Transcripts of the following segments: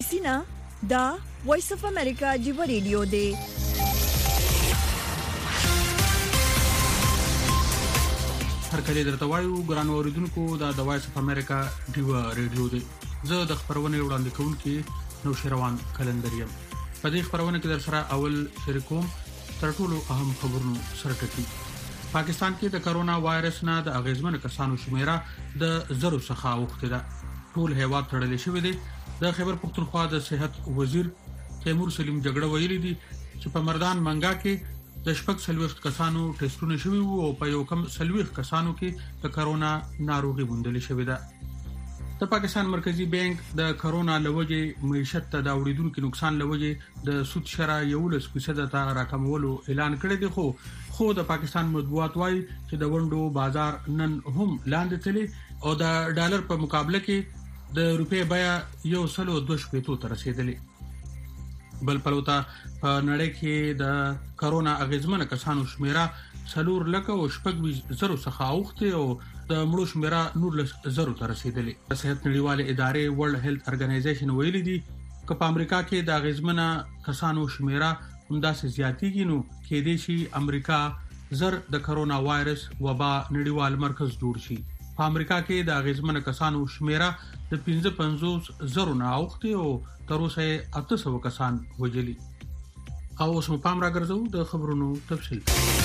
سینا دا وایس اف امریکا جیو ریډیو دی. هر کله درته وایو ګران اوریدونکو دا د وایس اف امریکا جیو ریډیو دی. زه د خبرونه وړاندې کوونکی نو شروان کلندریم. په دې خبرونه کې در سره اول شریکوم تر ټولو اهم خبرونو سره ټکی. پاکستان کې د کرونا وایرس نه د اغیزمن کسانو شمیره د زرو څخه اوخته ده. ټول هیواد تړل شوی دی. د خیبر پختونخوا د صحت وزیر تیمور سلیم جګړه ویلي دي چې په مردان منګا کې د شپږ سلويخت کسانو ټیسټونه شوي وو او په یو کم سلويخت کسانو کې د کرونا ناروغي موندل شوې ده. د پاکستان مرکزی بانک د کرونا لوجې معیشت ته د اوریدونکو نقصان لوجې د سود شرا 11% ته راکمولو اعلان کړی دی. خو د پاکستان مطبوعات وايي چې د ونډو بازار نن هم لاندې تللی او د ډالر په مقابله کې د روپې بیا 1.2 ته رسیدلې. بل پلوتا په نړۍ کې د کرونا اغیزمن کسانو شمیره 4 لک او 6.0 څخه اوخته او د مړو شمیره 9.0 ته رسیدلې. صحت نړیواله ادارې ورلد هیلث ارګنایزیشن ویلي دي چې په امریکا کې د اغیزمن کسانو شمیره همداسې زیاتېږي نو کې دي چې امریکا زر د کرونا وایرس وبا نړیوال مرکز جوړ شي. په امریکا کې د اغیزمن کسانو شمیره د 55,000 نه اوخته او تر اوسه 800 کسان وجلي. او اوس مو پام راګرځو د خبرونو تفصیل.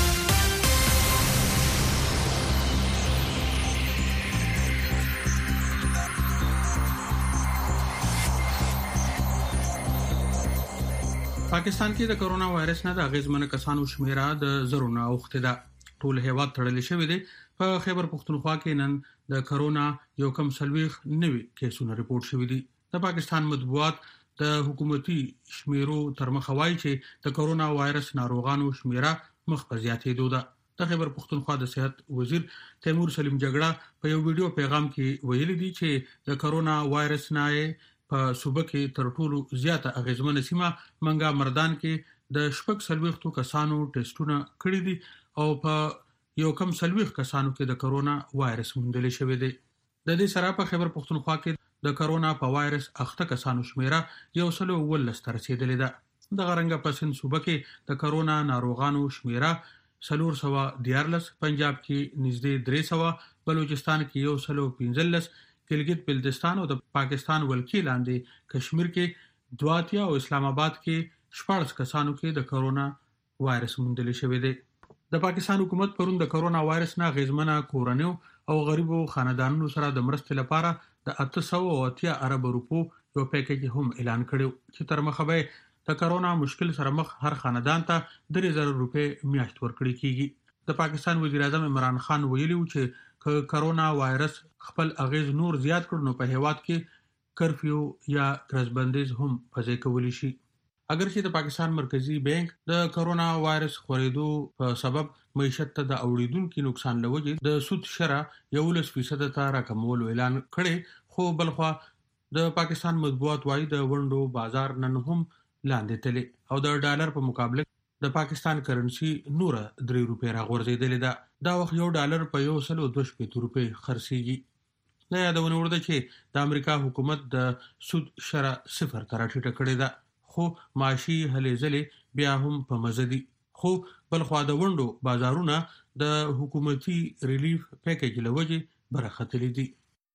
پاکستان کې د کرونا وایرس نه د اغیزمن کسانو شمیره د زرو نه اوخته ده. ټول هیواد تړل شوی دی. په خیبر پختونخوا کې نن د کرونا یو کم سلويخ نوي کیسونه ریپورت شوی دي. د پاکستان مطبوعات د حکومتي شمیرو تر مخه وایي چې د کرونا وایرس ناروغانو شمیره مخ په زیاتېدو ده. د خیبر پختونخوا د صحت وزیر تیمور سلیم جګړه په یو ویډیو پیغام کې ویلي دي چې د کرونا وایرس نه په صوبه کې تر ټولو زیاته اغیزمن سیمه منګا مردان کې د شپږ سلويختو کسانو ټیسټونه کړی دي او په یو کم سلويخ کسانو کې د کرونا وایرس موندل شوی دی. د دې سره په خیبر پختونخوا کې د کرونا په وایرس اخته کسانو شمیره 1.19 ته رسیدلې ده. د غرنګ په سند صوبه کې د کرونا ناروغانو شمیره 414، پنجاب کې نږدې 300، بلوچستان کې 115، ګلګت بلتستان او د پاکستان ولکې لاندې کشمیر کې 2 او اسلام آباد کې 14 کسانو کې د کرونا وایرس موندل شوی دی. د پاکستان حکومت پرون د کرونا وایرس نه غیزمنه کورنیو او غریبو خاندانونو سره د مرستې لپاره د 880 ارب روپو یو پیکیج هم اعلان کړو چې تر مخه به د کرونا مشکل سره مخ هر خاندان ته 3000 روپے میاشت ورکړي کیږي. د پاکستان وزیر اعظم عمران خان ویلي و چې کرونا وایرس خپل اغیز نور زیات کړ نو په هیواد کې کرفیو یا ګرځبندیز هم پځې کولی شي. اگر چې د پاکستان مرکزی بانک د کرونا وایرس خورېدو په سبب معیشت ته د اوریدونکو نقصان لوجې د سود شرا 11% ته راکمولو اعلان کړي، خو بلخوا د پاکستان مطبوعات وايي د ونډو بازار نن هم لاندې تللی او د ډالر په مقابله د پاکستان کرنسي نور 3 روپے راغورځېدلې ده. دا وخت یو ډالر په 1.2 روپے خرڅيږي. دا یادونه ورده چې د امریکا حکومت د سود شرا 0 ته راټیټه کړې ده، خو معاشي هلې ځلې بیا هم په مزه دي. خو بلخوا د ونډو بازارونه د حکومتي ریلیف پیکیج لوجې برختلې دي.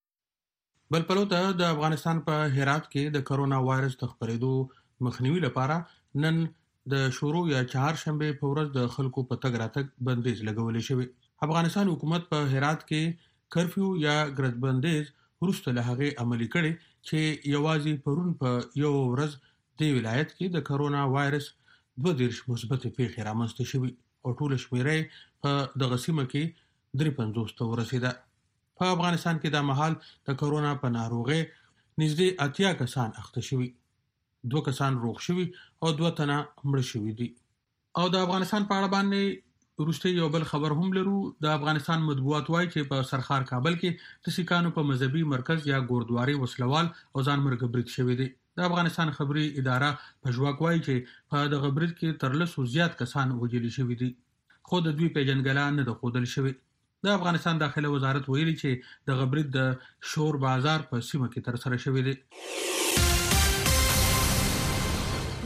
بل پلوته د افغانستان په هرات کې د کرونا وایرس د خپرېدو مخنیوي لپاره نن د شروع یا چهارشنبه په ورځ د خلکو په تګ راتګ بندیز لګولې شوی. افغانستان حکومت په هرات کې کرفیو یا ګرځبندیز وروسته له هغه عملي کړي چې یوازې پرون په یو ورځ د ولایت کې د کرونا وایرس 22 مثبت پیښې رامنځته شوې او ټول شمیره په دغه سیمه کې 53 ته ورسېده. په افغانستان کې د مهال د کرونا په ناروغي نږدې 80 کسان اخته شوي، 2 کسان روغ شوي او 2 تنه مړ شوي دي. او د افغانستان په اړه باندې وروسته یو بل خبر هم لرو. د افغانستان مطبوعات وايي چې په سرخار کابل کې د سکانو په مذهبي مرکز یا ګوردواري وسلوال او ځان مرګ برید شوی دی. د افغانستان خبري اداره پژواک وايي چې په دغه برید کې تر 100 زیات کسان وژل شوي دي، خو د دوی پیژنګلا نه د خودل شوی. د افغانستان داخله وزارت ویلي چې د غبرید د شور بازار په سیمه کې تر سره شوی دی.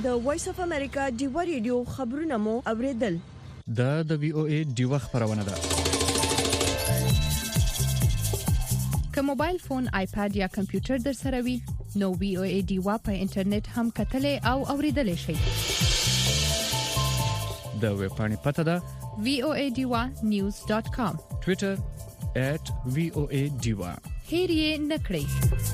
د وایس اف امریکا ډیوا ریډیو خبرونه مو اوریدل. د وی او ای ډیوا خبرونه ده. که موبایل فون، آیپاد یا کمپیوټر در سره وي نو وی او ای ډیوا په انټرنیټ هم کتلې او اوریدلې شئ. د ویب پاڼې پته ده voadiwa.news.com. ټوئیټر @voadiwa. هیر یې نکړئ.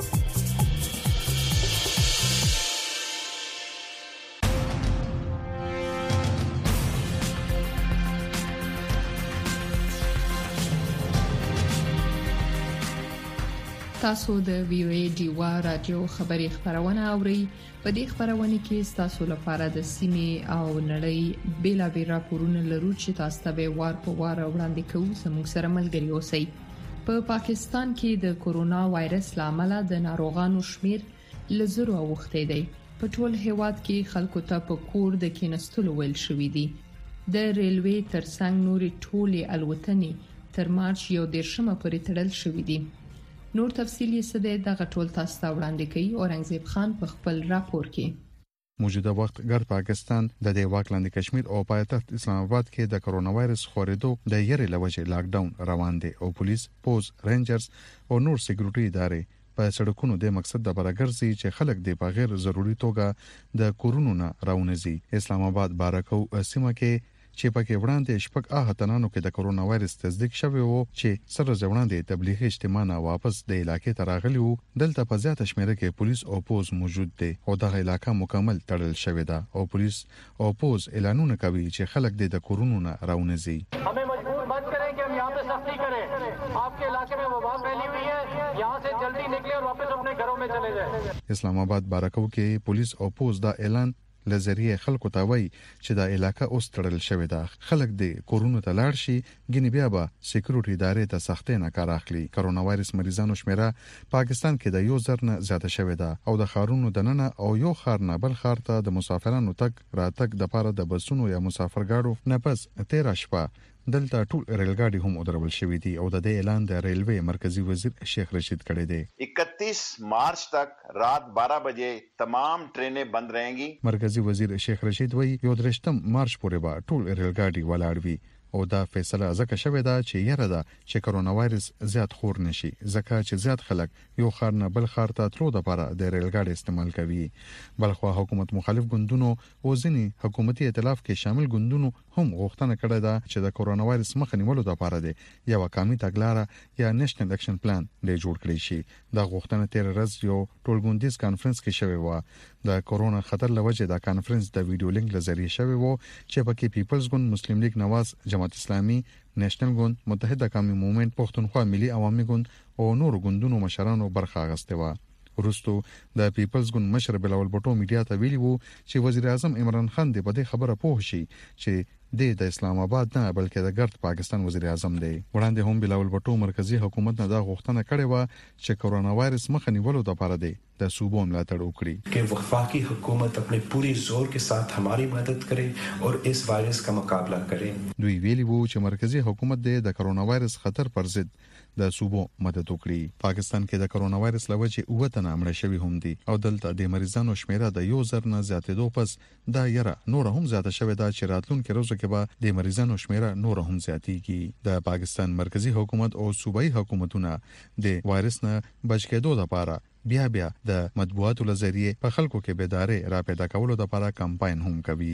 تاسو د وی او ای ډیوا رادیو خبري خبرونه اورئ. په دې خبرونه کې تاسو لپاره د سیمې او نړۍ بیلابېل راپورونه لرو چې تاسو ته وار په وار وړاندې کوو. زموږ سره ملګري اوسئ. په پاکستان کې د کورونا وایرس لامل د ناروغانو شمیر لزرو اوخته دی. په ټول هیواد کې خلکو ته په کور د کینستلو ویل شوې دي. د ریلوي ترڅنګ نوري ټولې الوتنې تر مارچ 11 پورې تړل شوې دي. نور تفصیلی سده دغه ټول تاسو ته وړاندې کوي اورنګزیب خان په خپل راپور کې. موجوده وخت ګر پاکستان د دې واکلاندې کشمیر او پایتخت اسلام آباد کې د کرونا وایرس خورېدو د یری لوجه لاک ډاون روان دي او پولیس، پوز، رینجرز او نور سکیورټي ادارې په سړکونو د مقصد د برګرځي چې خلک د بغیر ضروري توګه د کورونا راونځي. اسلام آباد بارکو سیمه کې چې پکې وړاندې شپږ احتنانو کې د کرونا وایرس تصدیق شوی وو چې سره ځوړاندې تبلیغي اجتماع نه واپس د علاقې ته راغلي وو. دلته په زیاته شمیره کې پولیس او پوز موجود دي او د علاقې مکمل تړل شوی ده او پولیس او پوز اعلانونه کوي چې خلک د کورونا راونځي. हमें मजबूर मत करें कि हम यहाँ पे सख्ती करें. आपके इलाके में वबा फैली हुई है, यहाँ से जल्दी निकले और वापस अपने घरों में चले जाएं. اسلام آباد بارکو کې پولیس او پوز دا اعلان لزریه خلکو ته وایي چې دا علاقه اوس تړل شوې ده. خلک د کورونا ته لاړ شي ګنې بیا به سکیورټي ادارې ته سختې نه کار اخلي. کرونا وایرس مریضانو شمیره پاکستان کې د 1000 نه زیاته شوې ده او د خارونو دننه او یو خار نه بل خار ته د مسافرانو تک راتګ د پاره د بسونو یا مسافرګاړو نه پس 13 شپه دلته ټول ریلګاډي هم ودرول شوې دي او د دې اعلان د ریلوے مرکزی وزیر شیخ رشید کړی دی. 31 مارچ तक रात 12 बजे तमाम ट्रेनें बंद रहेंगी. مرکزی وزیر شیخ رشید وایي 13 مارچ پورې به ټول ریلګاډي ولاړ وي او دا فیصله ځکه شوې ده چې یره ده چې کرونا وایرس زیات خور نشي ځکه چې زیات خلک یو خار نه بل خار ته تلو د لپاره د ریلګاډي استعمال کوي. بلخو حکومت مخالف ګوندونو او ځینی حکومتي ائتلاف کې شامل ګوندونو هم غوښتنه کړې ده چې د کرونا وایرس مخه نیولو لپاره د یو قومي تګلارې یا نېشنل اکشن پلان د جوړ کړی شي. دا غوښتنه تیر ورځ یو ټولګوندیز کانفرنس کې شوې و. د کورونا خطر لوجه دا کانفرنس د ویډیو لینک لزریه شوی وو چې پکې پیپلز ګوند، مسلم لیگ نواز، جماعت اسلامي، نېشنل ګوند، متحده قومي موومېنټ، پښتونخوا ملي عوامي ګوند او نور ګوندونو مشرانو برخه اخیسته و. ورستو د پیپلز ګوند مشر بلاول بټو میډیا ته ویلی وو چې وزیر اعظم عمران خان د بده خبره پوه شي چې د اسلام آباد نه بلکې د ګرد پاکستان وزیر اعظم دی. وړاندې هم بلاول بټو مرکزی حکومت نه دا غوښتنه کړې و چې کرونا وایرس مخه نیولو لپاره دی د صوبو ملاتړ وکړي कि वफाकी हुकूमत अपने पूरी जोर के साथ हमारी मदद करे और इस वायरस का मुकाबला करे. دوی ویلي وو چې مرکزی حکومت د کرونا وایرس خطر پر ضد د صوبو مدد وکړي. پاکستان کې د کرونا وایرس لوجه اوته نامړه شوی هم دي او دلته د مریضانو شمیره د 1000 نه زیاتېدو پس دا یره نور هم زیاته شوې ده چې راتلونکي ورځو کې به د مریضانو شمیره نور هم زیاتېږي. د پاکستان مرکزی حکومت او صوبایي حکومتونه د وایرس نه بچ کېدو لپاره بیا د مطبوعاتو لزریه په خلکو کې بیداری را پیدا کولو لپاره کمپاین هم کوي.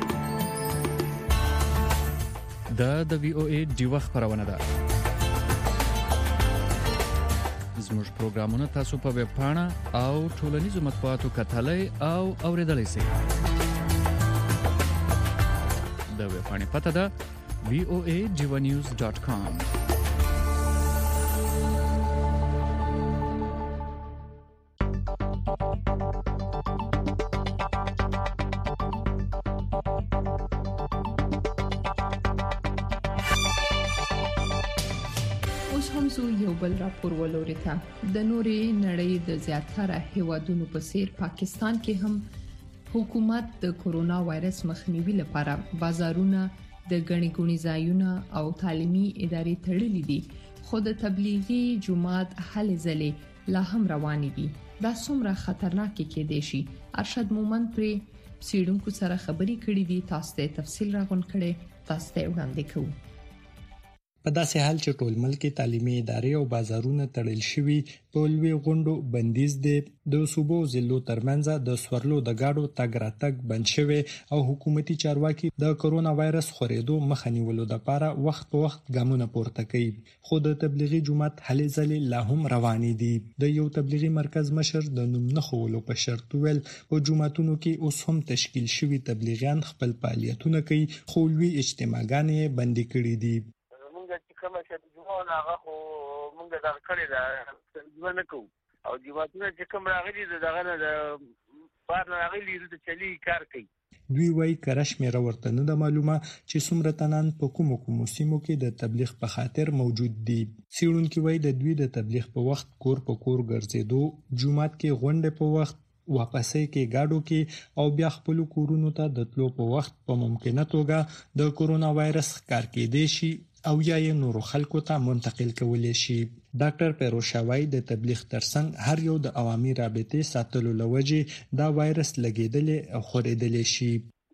د وی او ای ډیوا خبرونه ده. زموږ پروګرامونه تاسو په ویب پاڼه او ټولنیزو مطبوعاتو کتلای او اوریدلای شئ. د ویب پاڼې پته ده voadiwanews.com. اوس هم زه یو بل راپور ولورته. د نورې نړۍ د زیاتره هیوادونو په څیر پاکستان کې هم حکومت د کورونا وایرس مخنیوي لپاره بازارونه، د غني ګونی ځایونه او تعلیمي ادارې تړلې دي. خو د تبلیغي جماعت هلې ځلې لا هم روان دي. دا څومره خطرناک کېدای شي؟ ارشد مومند پر سیډونکو سره خبرې کړې دي. تاسو ته تفصیل راغون کړي، تاسو ته وړاندې کوو. په داسې حال چې ټول ملک تعلیمي ادارې او بازارونه تړل شوي، په لوی غونډو بندیز دي، د صوبو ضلعو ترمنځ د سورلو د گاډو تګ راتګ بند شوی او حکومتي چارواکي د کرونا وایرس خورېدو مخه نیولو لپاره وخت په وخت ګامونه پورته کوي. خو د تبلیغي جماعت هلې ځلې لا هم روانې دي. د یو تبلیغي مرکز مشر د نوم نه خولو په شرط ویل په جماعتونو کې اوس هم تشکیل شوي تبلیغیان خپل فعالیتونه کوي، خو لوی اجتماعګانې بندي کړې دي. کومه چې جوړه هغه خو موږ دا کړی دا ځونه کو او جواتونه چې کوم راغلي دغه نه د بار راغلي د چلی کار کوي. دوی وايي کرش مې راورته نه د معلومه چې څومره تنان په کومو سیمو کې د تبلیغ په خاطر موجود دي. سیړونکو وايي د دوی د تبلیغ په وخت کور په کور ګرځېدو، جمعات کې غونډه په وخت، واپسې کې گاډو کې او بیا خپل کورونو ته د تلو په وخت په ممکنه توګه د کرونا وایرس ښکار کېدای شي او یا یې نورو خلکو ته منتقل کولی شي. ډاکټر پیروشاوی د تبلیغ ترڅنګ هر یو د عوامي رابطې ساتلو لوجې دا وایرس لګیدلې او خورېدلې شي.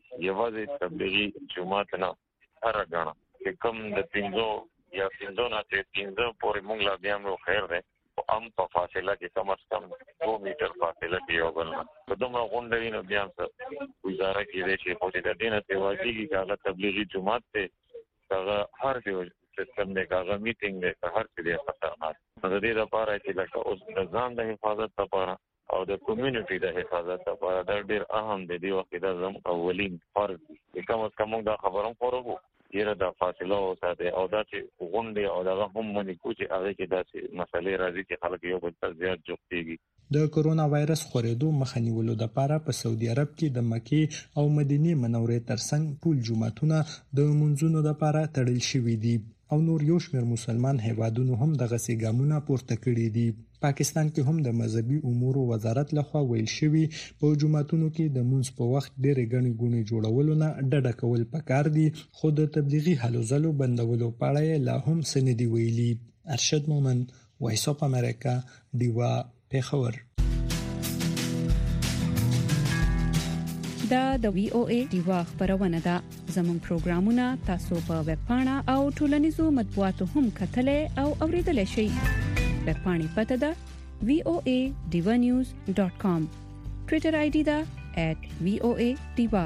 یوازې تبلیغي جماعت نه هر غاڼه چې کوم د 300 یا 300 نه 300 پورې موږ لا بیا نو خیر ده ام په فاصله کې کم از کم 2 میټر فاصله کې یو بل نه په دومره غونډه وینو بیا څه گزاره کېږي چې په دې دینه ته واجبي کې هغه تبلیغي جماعت ته هغه هر یو سیستم دی، هغه میټینګ دی، هر څه دی خطرناک. د دې لپاره چې لکه اوس د ځان د حفاظت لپاره او د کمیونټي د حفاظت لپاره دا ډېر اهم دی. دی وخت دا زموږ اولین فرض دی. کوم از کوم دا خبرم خورو یره د فاصله او ساته او دا چې غونډه او دا هم منې کوچي هغه کې دا چې مسلې راځي چې خلک یو بل ته زیات جوړيږي. د کرونا وایرس خورېدو مخه نیولو لپاره په سعودي عرب کې د مکې او مدینه منورې ترڅنګ ټول جمعتونه د منځونو لپاره تړل شوي دي او نور یو شمېر مسلمان هیوادونو هم دغه ګامونه پورته کړي دي. پاکستان کې هم د مذهبي امور وزارت لخوا ویل شوی په جمعتونو کې د منځ په وخت ډېرې غني ګونې جوړولو نه ډډه کول پکار دي، خو د تبلیغي هلو ځلو بندولو په اړه لا هم څه نه دي ویلي. ارشد مومند، وایس اف امریکا، دیوا، پیښور. دا د وی او ای دیوا خبرونه ده. زموږ پروګرامونه تاسو په ویب پاڼه او ټولنیزو مطبوعاتو هم کتلای او اوریدلای شئ. ویب پاڼې پته ده voanews.com. ټوئیټر آی ډي ده @voadiva.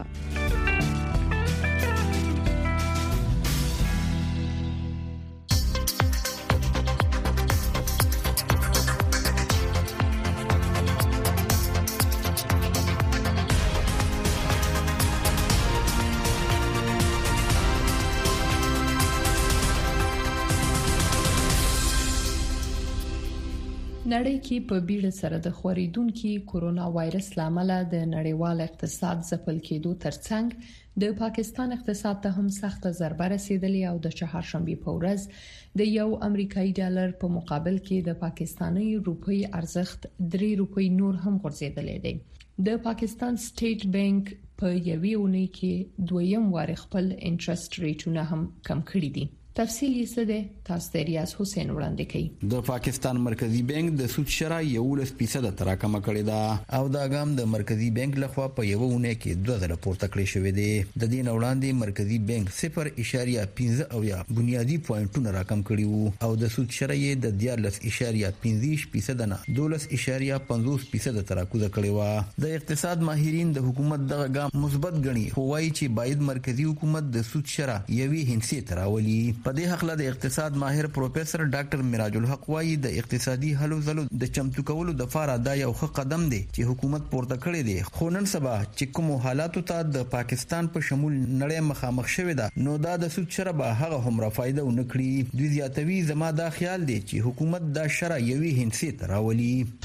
نړۍ کې په بیړه سره د خورېدونکو کرونا وایرس لامل د نړیوال اقتصاد ځپل کېدو ترڅنګ د پاکستان اقتصاد ته هم سخت ضربه رسیدلې او د چهارشنبه په ورځ د یو امریکایي ډالر په مقابل کې د پاکستاني روپۍ ارزښت 3 روپۍ نور هم غورځیدلی دی. د پاکستان سټیټ بانک په یوې اونۍ کې دویم وار خپل انټرست ریټونه هم کم کړی دي. تفصیل یې څه دی؟ تاسو ته ریاض حسین وړاندې کوي. د پاکستان مرکزی بانک د سود شرح 11% تراکم کړی دا او دا ګام د مرکزی بانک لخوا په یو ونه کې 2 پورته کړی شوې دی. د دې وړاندې مرکزی بانک 0.15 او یا بنیادی پوینټونه راکم کړی وو او د سود شرح یې د 14.15% نه 12.50% تراکم کړی و. د اقتصاد ماهرین د حکومت دغه ګام مثبت ګڼي، خو وايي چې باید مرکزی حکومت د سود شرح یوي هندسي تراولي. په دې حق له د اقتصاد ماهر پروفیسور ډاکټر میراج الحق وايي د اقتصادي هلو ځلو د چمتو کولو د لپاره دا یو ښه قدم دی چې حکومت پورته کړی دی. خو نن سبا چې کوم حالاتو ته د پاکستان په شمول نړۍ مخامخ شوې ده نو دا د سود شرح به هغه هم فائدہ ونه کړي. دوی زیاتوي زما دا خیال دی چې حکومت دا شرح یوي هندسي تراولي. کله چې دا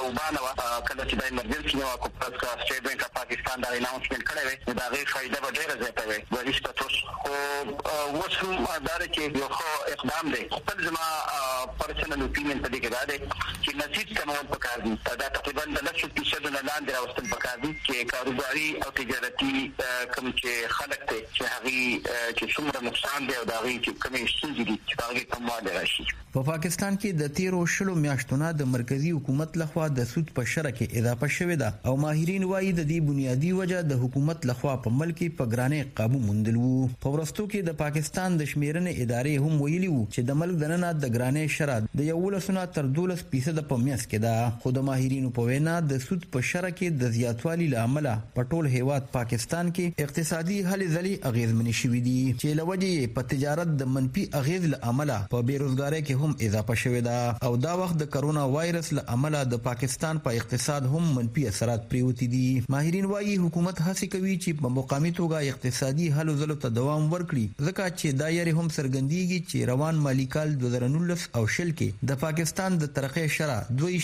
وبانه کله چې د ایمرجنسي نو کو پس کا سټیټ بانک اف پاکستان دا اناونسمنت کړی و دا غي فائدہ به ډیره زیاته وي ورښت تاسو او وسو دار کې یو خو اقدام دی خپل زما پرسنل اپینین په دې کې دا دی چې نصیب کمول پکار دي دا تقریبا د 100% نه لاندې راوستل پکار دي چې کاروباري او تجارتي کوم چې خلک ته چې هغه چې څومره نقصان دی او دا غي چې کومې ستونزې دي چې هغه په مواده راشي. په پاکستان کې د 13 شلو میاشتونو د مرکزی حکومت لخوا د سود په شرع کې اضافه شوې ده او ماهرین وایي د دې بنیادی وجه د حکومت لخوا په ملک په ګرانه قابو موندل وو. په ورستو کې د پاکستان د شمیرنې ادارې هم ویلي وو چې د ملک دننه د ګرانه شرع د 11% تر 12% په میاس کې ده. خو د ماهرینو په وینا د سود په شرع کې د زیاتوالي لامل په ټول هیواد پاکستان کې اقتصادي هلې ځلې اغیزمنې شوې دي چې لوجه په تجارت د منفي اغیز لامل په بیروزګاری کې هم اضافه شوې ده او دا وخت د کرونا وایرس لامل د پاکستان په اقتصاد هم منفي اثرات پریوتی دي. ماهرین وايي حکومت هڅه کوي چې په مقامي توګه اقتصادي هلو ځلو ته دوام ورکړي ځکه چې دا یې هم څرګندېږي چې روان مالی کال 2019 او شل کې د پاکستان د ترقۍ شرع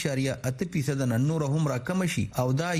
2.8% نه نور هم راکم شي او دا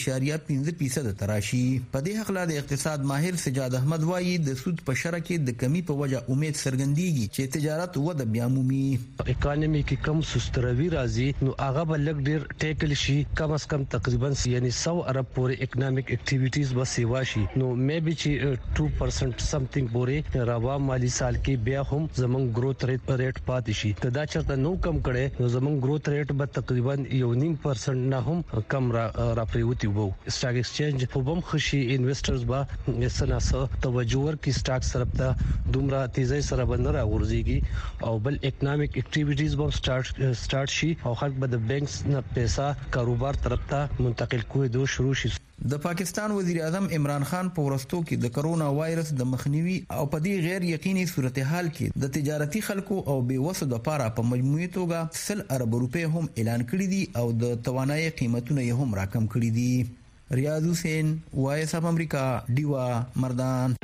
1.5% تراشي. په دې حق د اقتصاد ماهر سجاد احمد وايي د سود په شرع کې د کمی په وجه امید څرګندېږي چې تجارت وده بیا مومي. اکانومي کې کم سستروي راځي نو هغه بل لګ ډیر ټیکل شي کم از کم تقریبا یعنی 100 ارب پورې اکونومیک اکټیویټیز به سیوا شي نو مې به چې 2% سمثینګ پورې روا مالی سال کې بیا هم زمون گروث ریټ پاتې شي ته دا چرته نو کم کړي نو زمون گروث ریټ به تقریبا 1.5% نه هم کم را پریوتی وو. سٹاک ایکسچینج په بم خشي انویسټرز با سناسه توجه ورکړي سٹاک طرف ته دومره تیزی سره بند را ورځيږي او بل اکونومیک اکټیویټیز به سٹارټ شي او خلک به د بانکس نه پیسې کاروبار طرف ته منتقل کوي شروع شي. د پاکستان وزیر اعظم عمران خان په ورستو کې د کرونا وایرس د مخنیوي او په دې غیر یقیني صورتحال کې د تجارتي خلکو او بیوسو د لپاره په مجموعي توګه 100 ارب روپے هم اعلان کړی دي او د توانایي قیمتونه یې هم راکم کړی دي. ریاض حسین وایس اف امریکا دیوا مردان.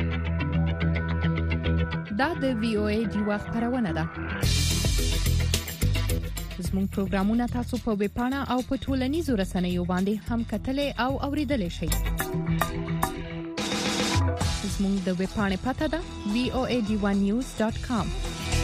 دا د وی او ای دیوا خبرونه ده. زموږ پروګرامونه تاسو په ویب پاڼه او په ټولنیزو رسنیو باندې هم کتلای او اوریدلای شئ. زموږ د ویب پاڼې پته ده voad1news.com.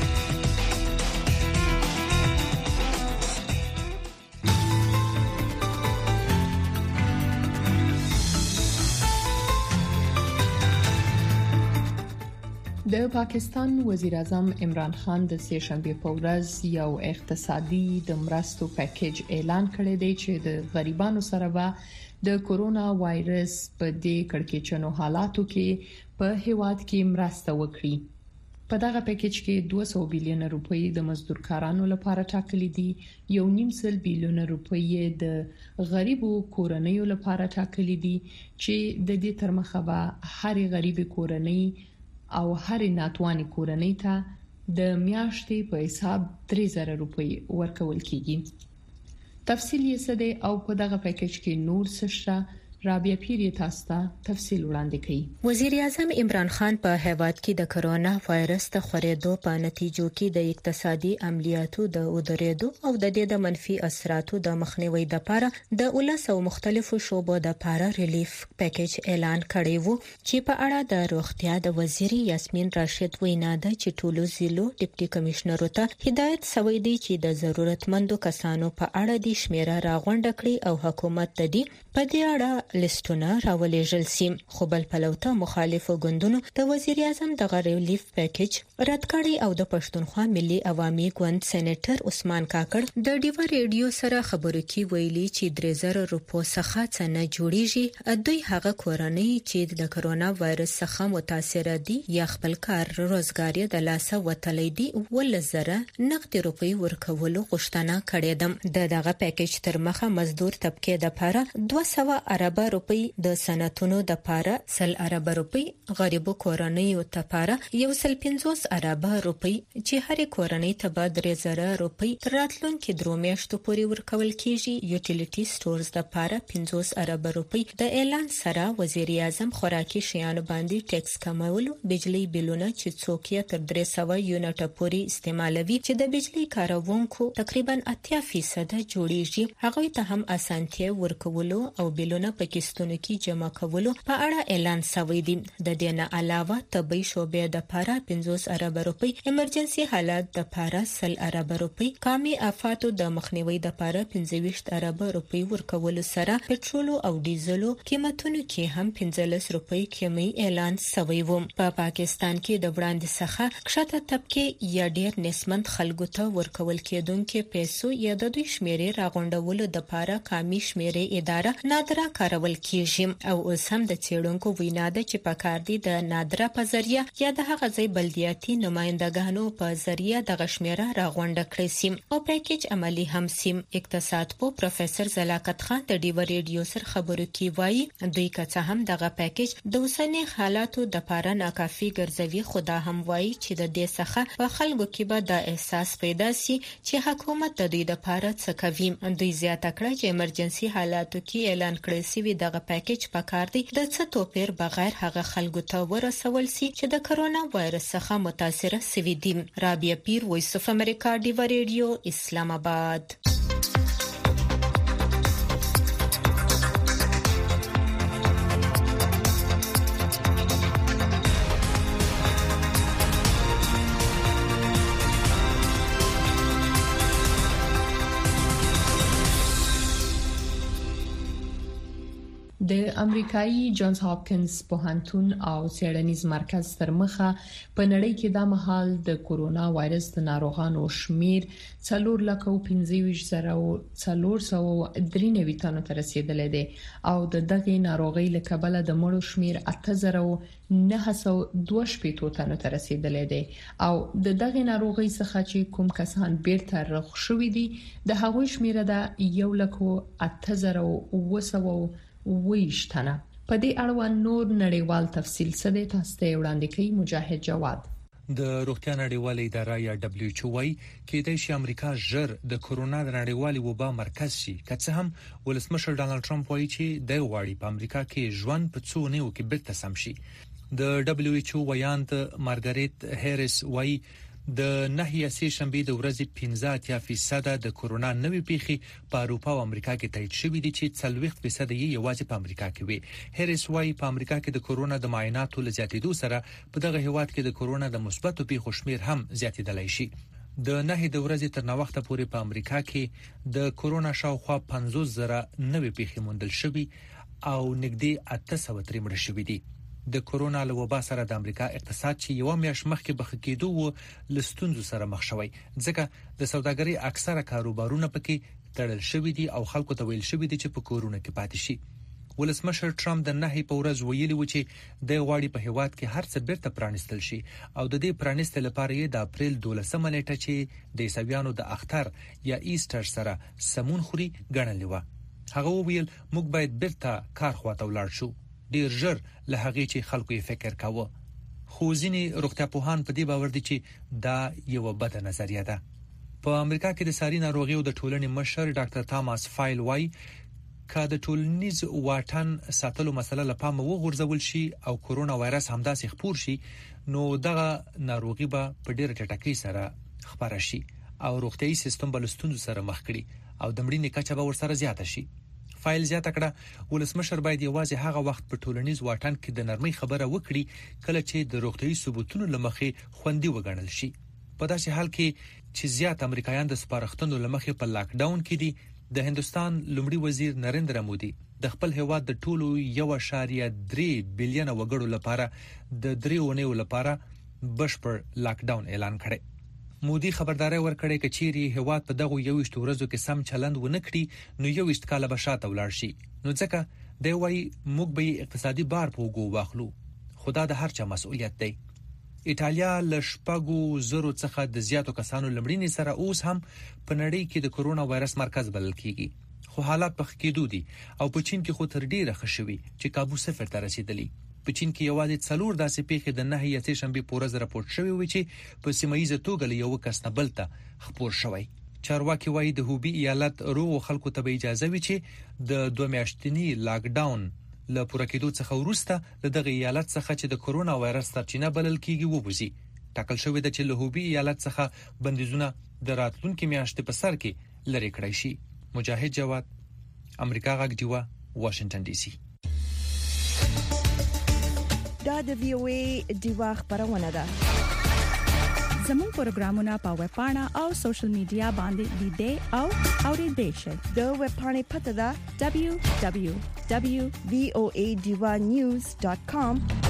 د پاکستان وزیر اعظم عمران خان د سه شنبه په ورځ یو اقتصادي د مرستو پیکیج اعلان کړی دی چې د غریبانو سره به د کورونا وایرس په دې کړکېچنو حالاتو کې په هیواد کې مرسته وکړي. په دغه پیکیج کې 200 بلین روپۍ د مزدورکارانو لپاره ټاکلي دي، 1.5 بلین روپۍ د غریبو کورنیو لپاره ټاکلي دي چې د دې ترمخه به هر غریب کورنۍ او هر ناتواني کورنۍ ته د میاشتې په حساب 3000 روپۍ ورکول کیږي. تفصیل یې څه دی او په دغه پیکیج کې نور څه شته؟ رابعه پیری تاسو ته تفصیل وړاندې کړي. وزیر اعظم عمران خان په هیواد کې د کرونا وایرس ته خورېدو په نتیجو کې د اقتصادي عملیاتو د ودرېدو او د دې د منفي اثراتو د مخنیوي لپاره د ولسو مختلفو شوبو د لپاره ریلیف پیکیج اعلان کړی وو چې په اړه د روغتیا د وزیر یاسمین راشد وینا ده چې ټولو ضلعو ډیپټي کمشنرو ته هدایت شوی دی چې د ضرورتمندو کسانو په اړه د شمیره راغونډه کړي او حکومت ته دی په دې اړه لیستونه راولېږل سي. خو بل پلوته مخالفو ګوندونو د وزیر اعظم د ریلیف پیکیج رد کړی او د پښتونخوا ملي عوامي ګوند سېنیټر عثمان کاکړ د ډیوا ریډیو سره خبرو کې ویلي چې 3000 روپو څخه څنګه جوړیږي. دوی هغه کورنۍ چې د کرونا وایرس څخه متاثر دي یا خپل کار روزګار د لاسه وتلې دي 1000 نقد روپۍ ورکولو غوښتنه کړې ده. دغه پیکیج تر مخه مزدور طبقه د لپاره 200 ارب اربه روپی د صنعتونو د پاره 100 اربه روپی غریبو کورنیو ته پاره 150 اربه روپی چې هر کورنۍ ته به 3000 روپی تر راتلونکي درو میاشتو پورې ورکول کیږي. یوټیلیټي سټورز د پاره 50 اربه روپی. د اعلان سره وزیر اعظم خوراکي شیانو باندې ټیکس کمولو، بجلی بیلونه چې څوک یې تر 300 یونټه پورې استعمالوي چې د بجلی کاروونکو تقریبا 80% جوړیږي، هغه ته هم اسانتیا ورکولو او بیلونه په کیستونو کې جمع کولو په اړه اعلان شوی دی. د دې نه علاوه طبي شوبې د پاره 50 اربه روپی، ایمرجنسي حالات د پاره 100 اربه روپی، قومي آفاتو د مخنیوي د پاره 25 اربه روپی ورکول سره پټرول او ډیزلو قیمتونو کې هم 15 روپی کمی اعلان شوی و. په پاکستان کې د وړاندې څخه کښته طبقه یا ډیر نسبت خلکو ته ورکول کېدونکو پیسو یا د دوی شمیرې راغونډولو د پاره قومي شمیرې اداره نادره کارول کیږي او اوس هم د چیرونکو وینا ده چې په کار دي د نادره په ذریعہ یا د هغه ځای بلدیاتي نمائندګانو په ذریعہ د غشمیره راغونډه کړي سي او پیکیج عملی هم سي. اقتصاد په پروفیسور زلاکت خان د ډیو ریډیو سره خبرو کې وایي دوی که هم دغه پیکیج د اوسنی حالاتو د پاره ناکافي ګرځوي، خدا هم وایي چې د دې څخه په خلکو کې به د احساس پیدا سي چې حکومت د دوی د پاره څه کوي. دوی زیاته کړه چې ایمرجنسي حالاتو کې اعلان کړی سوی دغه پیکیج په کار دی د څه توپیر بغیر هغه خلکو ته ورسول سي چې د کرونا وایرس څخه متاثر سوي دي. رابعه پیر، وایس اف امریکا، ډیو ریډیو، اسلام آباد. د امریکایي جونز هاپکینز پوهنتون او څېړنیز مرکز تر مخه په نړۍ کې د مهال د کورونا وایرس د ناروغانو شمیر 4,25,493 تنو ته رسیدلی دی او د دغه ناروغۍ له کبله د مړو شمیر 8,922 تنو ته رسیدلی دی او د دغه ناروغۍ څخه چې کوم کسان بیرته رغ شوي دي د هغوی شمیر د 1,8,900 ویشتنه. په دې اړه نور نړیوال تفصیل څه دی تاسو ته وړاندې کوي مجاهد جواد. د روغتیا نړیواله اداره یا WHO وايي چې د امریکا ژر د کورونا د نړیوالي وبا مرکز شي، که څه هم ولسمشر ډانلډ ټرمپ وايي چې د غواړي په امریکا کې ژوند په څو نیو کې بیرته سم شي. د WHO ویاند مارګریت هریس وايي د نهي سه شنبه د ورځې 15% د کورونا نوې پیښې په اروپا او امریکا کې تایید شوې دي چې 40% یې یوازې په امریکا کې وي. هریس وايي په امریکا کې د کورونا د معایناتو لزیاتېدو سره په دغه هیواد کې د کورونا د مثبتو پیښو شمیر هم زیاتېدلی شي. د نهي د ورځې تر نوښت پورې په امریکا کې د کورونا شاوخوا 50,000 نوې پیښې موندل شوې او نږدې 800 مړه شوي دي. د کورونا له وبا سره د امریکا اقتصاد چې یو میاشت مخکې بخښېدو و لستونزو سره مخ شوی، ځکه د سوداګرۍ اکثره کاروبارونه پکې تړل شوي دي او خلکو ته ویل شوی دي چې په کورونه کې پاتې شي. ولسمشر ټرمپ د نهي په ورځ ویلي و چې د غواړي په هیواد کې هر څه بیرته پرانستل شي او د دې پرانستل لپاره یې د اپریل 12 نیټه چې د عیسویانو د اختر یا ایسټر سره سمون خوري ګڼلې و. هغه ویل موږ باید بیرته کار خواته ولاړ شو، ډیر ژر له هغه چې خلکو یې فکر کاوه. خو ځینې روغتیا پوهان په دې باور دي چې دا یو بده نظریه ده. په امریکا کې د ساري ناروغیو د ټولنې مشر ډاکټر تاماس فایل وايي که د ټولنیز واټن ساتلو مسله لپاره وغورځول شي او کورونا وایرس همداسې خپور شي نو دغه ناروغي به په ډیره چټکۍ سره خپاره شي او روغتيایي سیستم به لستونزو سره مخ کړي او د مړینې کچه به ورسره زیاته شي. فایل زیاته کړه ولسمشر باید یوازې هغه وخت په ټولنیز واټن کې د نرمۍ خبره وکړي کله چې د روغتيایي ثبوتونو لمخې خوندي وګڼل شي. په داسې حال کې چې زیات امریکایان د سپارښتنو لمخې په لاک ډاون کې دي، د هندستان لومړي وزیر نریندرا مودي د خپل هیواد د ټولو 1.3 بلین وګړو لپاره د 3 اونیو لپاره بشپړ لاک ډاون اعلان کړی. مودي خبرداري ورکړې چې چیرې هیواد په دغه 21 ورځو کې سم چلند ونه کړي نو 21 کاله به شاته ولاړ شي. نو ځکه دی وايي موږ به اقتصادي بار په وګو واخلو، خدا د هر چا مسؤلیت دی. ایټالیا له 4,000 څخه د زیاتو کسانو لمړینې سره اوس هم په نړۍ کې د کورونا وایرس مرکز بلل کیږي، خو حالات په کېدو دي او په چین کې خو تر ډیره خښوي چې کابو صفر ته رسیدلی. په چین کې یوازې 4 داسې پیښې د 9 یا 3 شنبه پورز راپورټ شوی و چې په سیمایي توګه له یو کس نه بل ته خپور شوی. چارواکي وایي د هوبي ایالت روغ خلکو ته به اجازه وي چې د 2 میاشتنی لاک ډاون له پوره کېدو څخه وروسته دغه ایالت څخه چې د کرونا وایرس سرچینه بلل کیږي وبوزي. ټاکل شوی د چې له هوبي ایالت څخه بندیزونه د راتلونکو میاشتې په سر کې لری کړی شي. مجاهد جواد، امریکا غږ دیوا، واشنگټن ډي سي. دا د وی او ای دیوا خبرونه ده. زموږ پروګرامونه په ویب پاڼه او سوشل میډیا باندې لیدئ او اوریدئ شئ. د ویب پاڼې پته ده www.voanews.com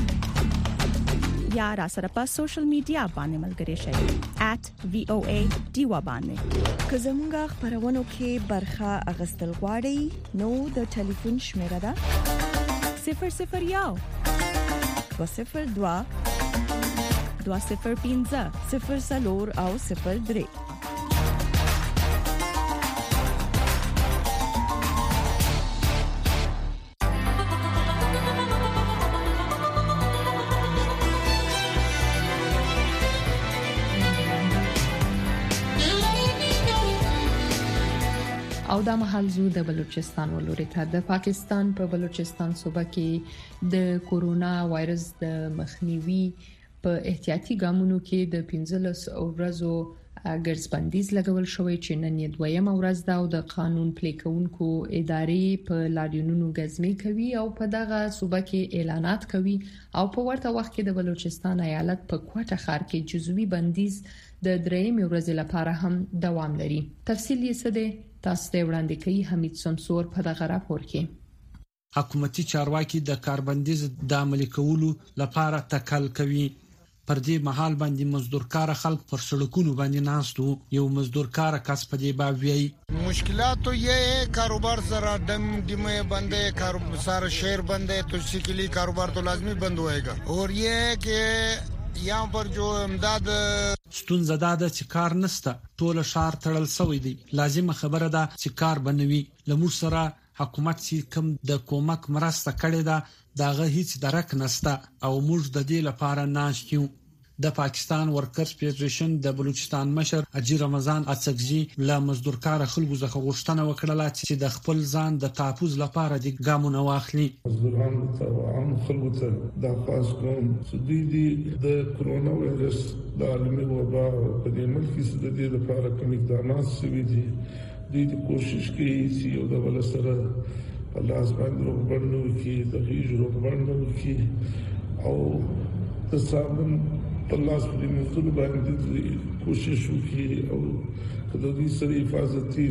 یا را سره په سوشل میډیا باندې ملګري شئ @voa diva باندې. که زموږ خبرونه کې برخه اغستل غواړئ نو د ټلیفون شمیره ده 001 202 205 0 او 03. او دا مهال زو د بلوچستان ولوري ته د پاکستان په بلوچستان صوبه کې د کورونا وایرس د مخنیوي په احتیاطي ګامونو کې د 15 ورځو ګرځبندیز لګول شوی چې نن یې 2م ورځ ده او د قانون پلي کوونکو ادارې په لاریونونو غزمي کوي او په دغه صوبه کې اعلانات کوي او په ورته وخت کې د بلوچستان ایالت په کوټه ښار کې جزوي بندیز د 3م ورځې لپاره هم دوام لري. تفصیل یې څه دی تاسو ته وړاندې کوي حمید سمسور په دغه راپور کې. حکومتي چارواکي د کاربندیز د عملي کولو لپاره تکل کوي. پر دې محل باندې مزدورکار خلک پر سړکونو باندې ناستو. یو مزدورکار کس په دې باوي مشکلات تو یہ ہے کاروبار ذرا ڈیمے بند ہے، سارا شہر بند ہے تو اسی کے لیے کاروبار تو لازمی بند ہوئے گا. اور یہ ہے کہ یہاں پر جو امداد ستونزه ده چې کار نسته، ټول شهر تړل شوی دی. لازم خبره ده چې کار بنوي. لمر سره حکومت چې کوم د کومک مرسته کړې ده داغه هیڅ درک نسته او موږ د دې لپاره ناشتیو. د پاکستان ورکرز فدریشن د بلوچستان مشر اجي رمضان اڅکزي له مزدورکار خلکو څخه غوښتنه وکړه چې د خپل ځان د تحفظ لپاره د ګامونه واخلي. مزدوران ته عام خلکو ته د خاص کوم سديدي د کرونا وایرس د عالمي وبا په دې ملک کې د دې لپاره کوم اقدامات شوي دي. د کوشش کوي چې یو د بل سره الله سبحانه روغبړنو کې د هیڅ روغبړنو کې او د صابن الله سبحانه وتعالى باندې کوشش وکړي او د دې سره حفاظتي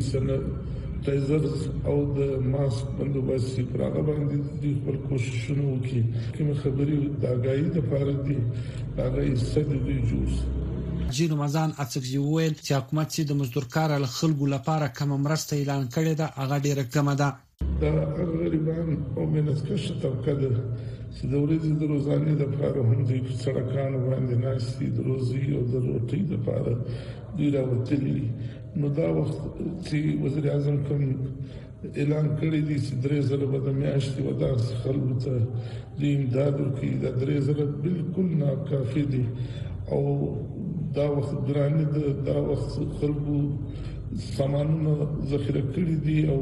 سنټایزر او د ماسک بندوبست پر هغه باندې د خپل کوششونو وکړي. کوم خبري د اگاهي د فارغ دي هغه یې سدي جوړ. اجي رمضان اڅکزي وویل چې حکومت چې د مزدورکار خلکو لپاره کوم مرسته اعلان کړې ده هغه ډیره کمه ده. دا غریبان او منسکش طبقه ده چې د ورځې د روزانه د لپاره هم د سړکانو باندې ناشتي د روزي او د روټي لپاره دی راوتلي. نو دا وخت چې وزیر اعظم کوم اعلان کړی دی چې 3000 به د میاشتې ودا خلکو ته د امداد کوي. دا 3000 بالکل ناکافي دي او دا وخت درانه دا وخت خلکو سامانونه ذخیره کړی دي او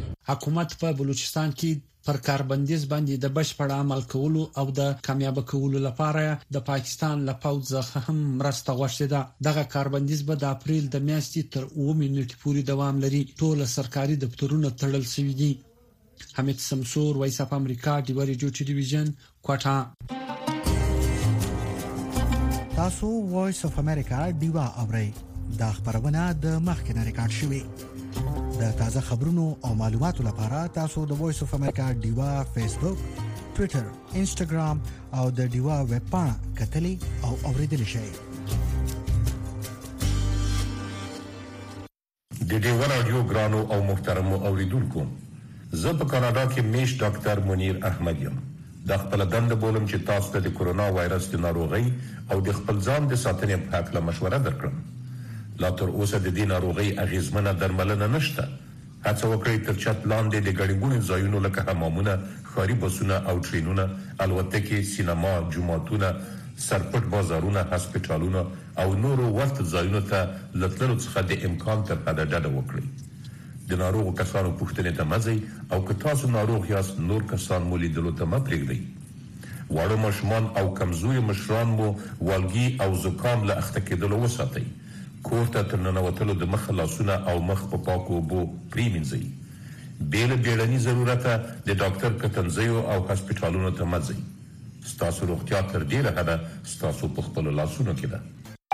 حکومت په بلوچستان کې پر کاربندیز باندې د بشپړ عمل کولو او د کامیاب کولو لپاره د پاکستان له پوځ څخه هم مرسته غوښتې ده. دغه کاربندیز به د اپریل د میاشتې تر 9 نیټې پورې دوام لري. ټول سرکاري دفترونه تړل شوي دي. حمید سمسور، وایس اف امریکا، دیوا ریډیو ټلویزیون، کوټه. تاسو وایس اف امریکا دیوا اورئ. دا خبرونه د مخکنه ریکارډ شوې. د تازه خبرونو او معلوماتو لپاره تاسو د وایس اف امریکا دیوا فیسبوک، ټوئیټر، انسټاګرام او د دیوا ویب پاڼه کتلی او اوریدلی شئ. د دیوا رادیو ګرانو او محترم اوریدونکو، زه په کاناډا کې میش ډاکټر منیر احمد یم. د خپل دند بولم چې تاسو ته د کرونا وایرس د ناروغۍ او د خپل ځان د ساتنې په اړه مشوره درکړم. لا تر اوسه د دې ناروغۍ اغیزمنه درملنه نشته. هڅه وکړئ تر چت لاندې د ګڼګونو ځایونو لکه حمامونه، ښاري بسونه او ټرینونه، الوتکې، سینما، جوماتونه، سرپټ بازارونه، هسپتالونه او نورو ورته ځایونو ته له تللو څخه د امکان تر حده ډډه وکړئ. د ناروغو کسانو پوښتنې ته مه ځئ او که تاسو ناروغ یاست نور کسان مو لیدلو ته مه پرېږدئ. واړه ماشومان او کمزوري مشران مو والګي او زکام له اخته کېدلو وساتئ. کور ته تر ننوتلو د مخ لاسونه او مخ په پاکو اوبو پریمنځئ. بې له بیړني ضرورته د ډاکټر کتنځیو او هسپتالونو ته مه ځئ. ستاسو روغتیا تر ډیره حده ستاسو په خپلو لاسونو کې ده.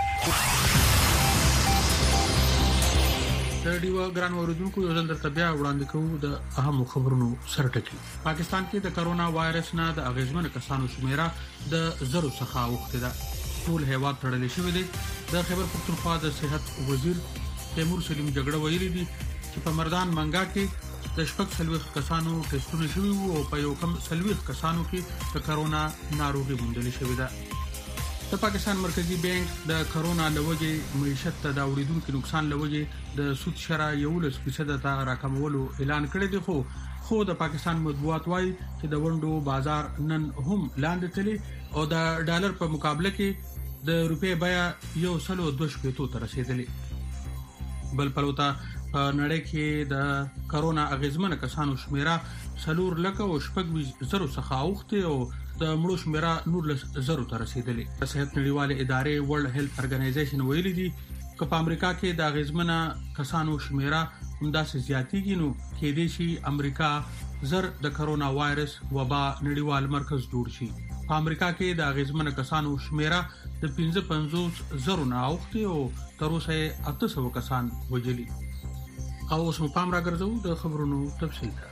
د ډیوا ګران اوریدونکو یو ځل درته بیا وړاندې کوو د اهمو خبرونو سرټکی. پاکستان کې د کرونا وایرس نه د اغیزمن کسانو شمیره د زرو څخه اوښته ده. ټول هیواد تړل شوی دی. د خیبر پختونخوا د صحت وزیر تیمور سلیم جګړه ویلي دي چې په مردان منګا کې د شپږ سلويخ کسانو ټیسټونه شوي وو او په یو کم سلويخ کسانو کې د کرونا ناروغي موندل شوې ده. د پاکستان مرکزی بانک د کرونا لوجې معیشت ته د اوریدونکو نقصان لوجې د سود شرا 11% ته راکمولو اعلان کړی دی. خو د پاکستان مطبوعات وايي چې د ونډو بازار نن هم لاندې تللی او د ډالر په مقابله کې د روپې بیا 1.2 ته رسیدلی. بل پلوتا په نړۍ کې د کرونا اغیزمن کسانو شمیره 4 لک او 6.0 څخه اوخته او د مړو شمیره 9.0 ته رسیدلی. صحت نړیواله ادارې ورلد هیلث ارګنایزیشن ویلي دي چې په امریکا کې د اغیزمن کسانو شمیره همداسې زیاتېږي نو کې دي چې امریکا زر د کرونا وایرس وبا نړیوال مرکز جوړ شي. په امریکا کې د اغیزمن کسانو شمیره د 55,000 نه اوخته او تر اوسه 800 کسان وجلي. او اوس په پام راګرځو د خبرونو تفصیل ته.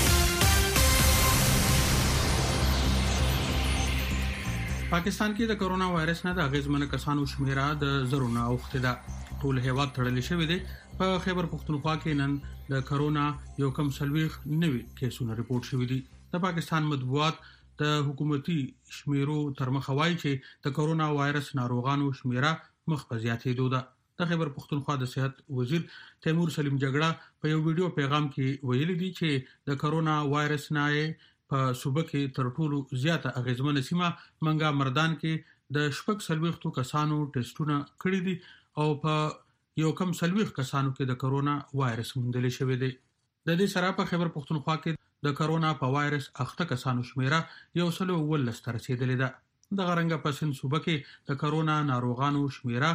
پاکستان کې د کرونا وایرس نه د اغیزمن کسانو شمیره د زرو نه اوخته ده. ټول هیواد تړل شوی دی. په خیبر پختونخوا کې نن د کرونا یو کم سلويخ نوي کیسونه ریپورت شوی دي. د پاکستان مطبوعات د حکومتي شمیرو تر مخه وایي چې د کرونا وایرس ناروغانو شمیره مخ په زیاتېدو ده. د خیبر پختونخوا د صحت وزیر تیمور سلیم جګړه په یو ویډیو پیغام کې ویلي دي چې د کرونا وایرس نه په صوبه کې تر ټولو زیاته اغیزمن سیمه منګا مردان کې د شپږ سلويختو کسانو ټیسټونه کړي دي او په یو کم سلويخ کسانو کې د کرونا وایرس موندل شوی دی. د دې سره په خیبر پختونخوا کې د کرونا په وایرس اخته کسانو شمیره 1.19 ته رسیدلې ده. د غرنګ په سند صوبه کې د کرونا ناروغانو شمیره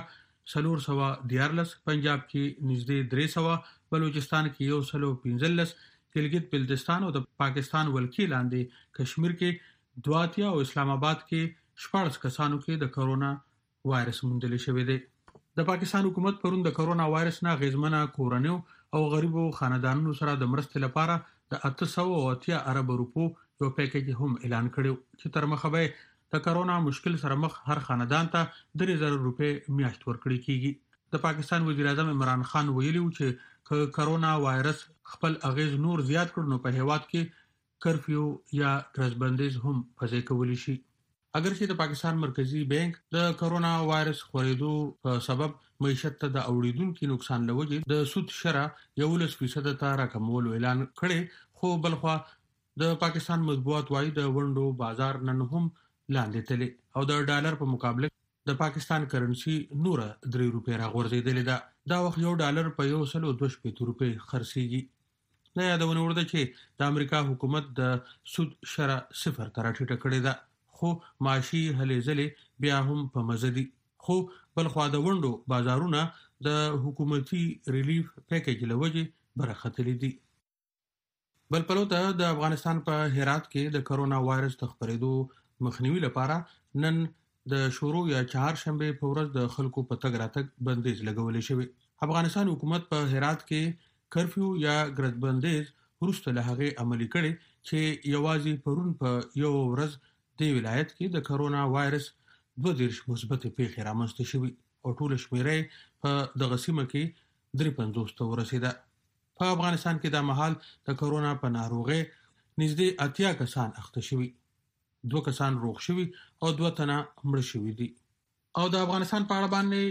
414، پنجاب کې نږدې 300، بلوچستان کې 115، ګلګت بلتستان او د پاکستان ولکې لاندې کشمیر کې 2 او اسلام آباد کې 14 کسانو کې د کرونا وایرس موندل شوی دی. د پاکستان حکومت پرون د کرونا وایرس نه غیزمنه کورنیو او غریبو خاندانونو سره د مرستې لپاره د 880 ارب روپو یو پیکیج هم اعلان کړو چې تر مخه به د کرونا مشکل سره مخ هر خاندان ته 3000 روپے میاشت ورکړي کیږي. د پاکستان وزیر اعظم عمران خان ویلي و چې کرونا وایرس خپل اغیز نور زیات کړ نو په هیواد کې کرفیو یا ګرځبندیز هم پځې کولی شي. اگر چې د پاکستان مرکزی بانک د کرونا وایرس خورېدو په سبب معیشت ته د اوریدونکو نقصان لوجې د سود شرا 11% ته راکمولو اعلان کړي، خو بلخوا د پاکستان مطبوعات وايي د ونډو بازار نن هم لاندې تللی او د ډالر په مقابله د پاکستان کرنسی نور 3 روپے راغورځیدلې ده. دا وخت یو ډالر په 1.2 روپے خرڅيږي. دا یادونه ورده چې د امریکا حکومت د سود شرا 0 ته راټیټه کړې ده، خو معاشي هلې ځلې بیا هم په مزه دي. خو بلخوا د ونډو بازارونه د حکومتي ریلیف پیکیج لوجې برخه دي. بل پلوته د افغانستان په هرات کې د کرونا وایرس خپرېدو مخنیوي لپاره نن د شروع یا چهارشنبه په ورځ د خلکو په تګ راتګ بندیز لګولې شوی. افغانستان حکومت په هرات کې کرفیو یا ګرځبندیز وروسته له هغه عملي کړي چې یوازې پرون په یو ورځ د ولایت کې د کرونا وایرس 22 مثبت پیښې رامنځته شوې او ټول شمیره په دغه سیمه کې 53 ته ورسیده. په افغانستان کې د مهال د کرونا په ناروغي نږدې 80 کسان اخته شوي، 2 کسان روغ شوي او 2 تنه مړ شوي دي. او د افغانستان په اړه باندې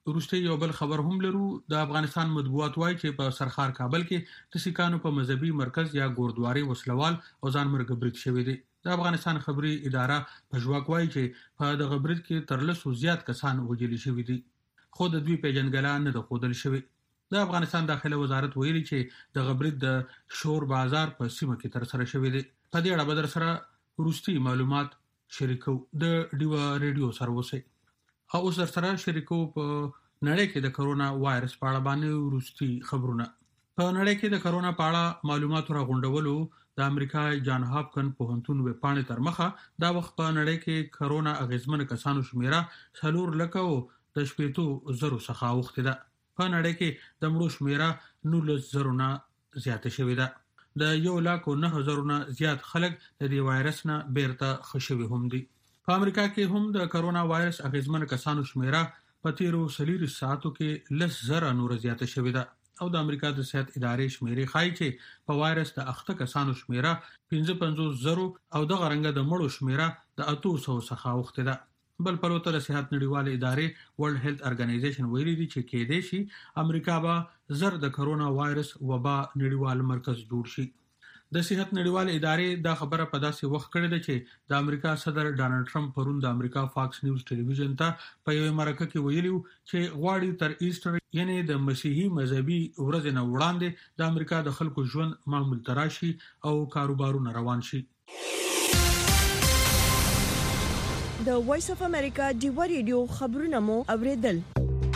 روسي یو بل خبر هم لرو. د افغانستان مطبوعات وایي چې په سرخار کابل کې د سیکانو په مذهبي مرکز یا ګوردواري وسلوال او ځان مرګ برید شوی دی. د افغانستان خبري اداره پژواک وایي چې په دغه برید کې تر 100 زیات کسان وژل شوي دي، خو د دوی پیژنګلا نه د خودل شوی. د افغانستان داخله وزارت ویلي چې د غبرید د شور بازار په سیمه کې تر سره شوی دی. په دې اړه بدر سره روسي معلومات شریکو د ډیوا ریډیو سروسه او اوس سره شریکو په نړۍ کې د کرونا وایرس په اړه باندې روسي خبرونه. په نړۍ کې د کرونا په اړه معلومات راغونډولو د امریکا جان هاپکن پوهنتون ویب پاڼې تر مخه دا وخت په نړۍ کې کرونا اغیزمن کسانو شمیره 4 لکه او د 80,000 څخه اوخته ده. په نړۍ کې د مړو شمیره 19,000 نه زیاته شوې ده. د 1,09,000 نه زیات خلک د دې وایرس نه بیرته خښوي هم دي. په امریکا کې هم د کرونا وایرس اغیزمن کسانو شمیره په 13 ساعتو کې 10,000 نور زیاته شوې ده او د امریکا د صحت ادارې شمیرې ښایي چې په وایرس د اخته کسانو شمیره 55,000 او د غرنګ د مړو شمیره د 800 څخه اوخته ده. بل په لوتره صحت نړیواله ادارې ورلد هیلث ارګنایزیشن ویلي دی چې کېدې شي امریکا به زر د کرونا وایرس وبا نړیوال مرکز جوړ شي. د صحت نړیواله ادارې دا خبره په داسې وخت کړې ده چې د امریکا صدر ډانلډ ټرمپ پرون د امریکا فاکس نیوز ټلویزیون ته په یوه مرکه کې ویلي چې غواړي تر ایسټر یعنی د مسیحي مذهبي ورځ نه وړاندې د امریکا د خلکو ژوند معمول تراشي او کاروبارونه روان شي. د وایس اف امریکا ډیوا ریډیو خبرونه مو اوریدل.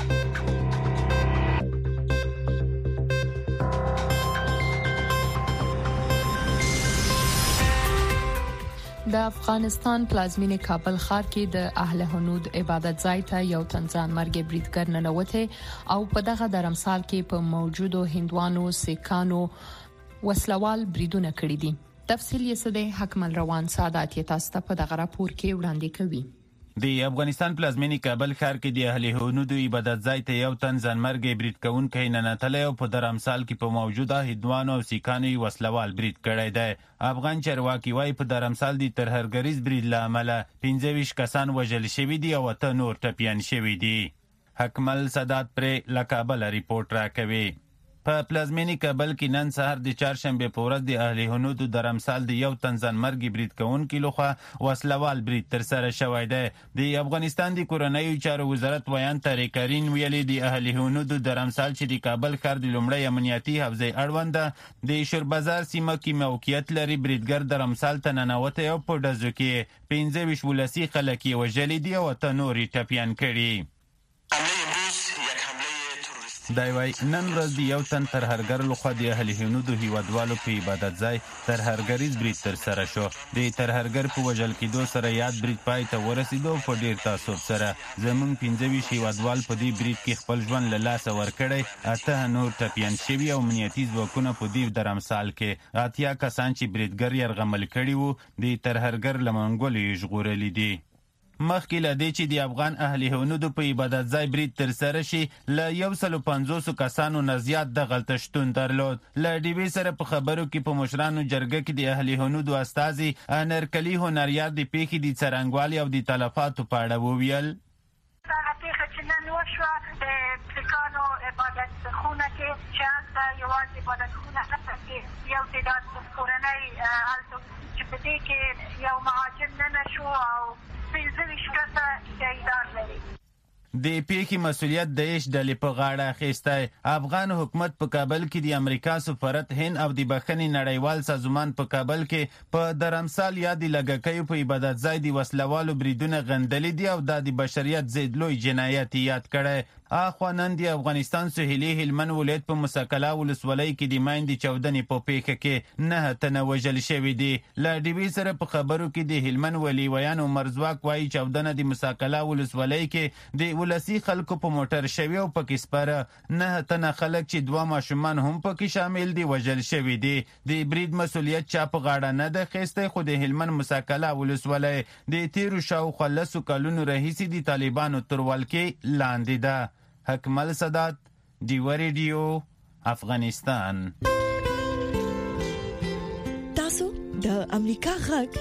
د افغانستان پلازمینه کابل ښار کې د اهل هنود عبادت ځای ته یو تنځان مرګ بریدګر ننوته او په دغه درمسال کې په موجودو هندوانو سیکانو وسلوال بریدونه کړی دي. تفصیل یې څه دی؟ حکمل روان سعادت یې تاسو ته په دغه راپور کې وړاندې کوي. د افغانستان پلازمینه کابل ښار کې د اهل هنود عبادت ځای ته یو تن ځانمرګ برید کوونکی ننوتلی او په درمسال کې په موجوده هندوانو او سیکانو وسلوال برید کړی دی. افغان چارواکي وايي په درمسال د ترهرګریز برید له امله 25 کسان وژل شوي دي او 8 نور ټپیان شوي دي. حکمل سادات پر له کابل ریپورت راکوي. په پلازمینه کابل کې نن سهار د چهارشنبه په ورځ د اهل هنود درمسال د یو تن ځانمرګ برید کوونکي لخوا وسلوال برید تر سره شوی دی. د افغانستان د کورنیو چارو وزارت ویان طارق کرین ویلي د اهل هنود درمسال چې د کابل ښار د لومړی امنیتي حوزې اړوند د شوربازار سیمه کې موقعیت لري بریدګر درمسال ته ننوتی او په ډزو کې 15 ولسي خلک یې وژلي دي او 8 نور یې ټپیان کړي. دی وايي نن ورځ د یو تن ترهرګر لخوا د اهل هنود هیوادوالو په عبادت ځای ترهرګریز برید تر سره شو. د ترهرګر په وژل کېدو سره یاد برید پای ته ورسېدو. په ډیر تعصب سره زموږ 15 هیوادوال په دې برید کې خپل ژوند له لاسه ورکړی. 8 نور ټپیان شوي او امنیتي ځواکونه په دې درمسال کې 80 کسان چې بریدګر یرغمل کړي وو د ترهرګر له منګولو یې ژغورلي دي. مخکې له دې چې د افغان اهل هنود په عبادت ځای برید تر سره شي له 150 کسانو نه زیات دغلته شتون درلود. له ډیوې سره په خبرو کې په مشرانو جرګه کې د اهل هنود استازي انرکلی هنریار د پیښې د څرنګوالي او د تلفاتو په اړه وویل. هغه پیښه چې نن وشوه د سیکانو عبادت خونه کې چې هلته یوازې عبادت خونه نه کې یو تعداد کورنۍ هلته چې په دې کې یو مهاجر ننشو او 15 کسه شهیدان لري. د پیښې مسؤلیت د ایش ډلې په غاړه اخیستی. افغان حکومت په کابل کې د امریکا سفارت هند او د بخښنې نړیوال سازمان په کابل کې په درمسال یا د لږکیو په عبادت ځای د وسلوالو بریدونه غندلي دي او دا د بشریت ضد لوی جنایت یاد کړی. اخوا نن د افغانستان سهیلي هلمند ولایت په مسکلا ولسوالۍ کې د میندې چاودنې په پیښه کې 9 تنه وژل شوي دي. له ډیوې سره په خبرو کې د هلمند ولي ویان عمر ځواک وایي چاودنه د مسکلا ولسوالۍ کې د ولسي خلکو په موټر شوي او پکې سپاره 9 تنه خلک چې 2 ماشومان هم پکې شامل دي وژل شوي دي. د برید مسؤلیت چا په غاړه نه ده اخیستی خو د هلمند مسکلا ولسوالۍ د تیرو شاوخوا 10 کلونو راهیسې د طالبانو تر ولکې لاندې ده. حکمل سادات ډیوا ریډیو افغانستان. تاسو د امریکا غږ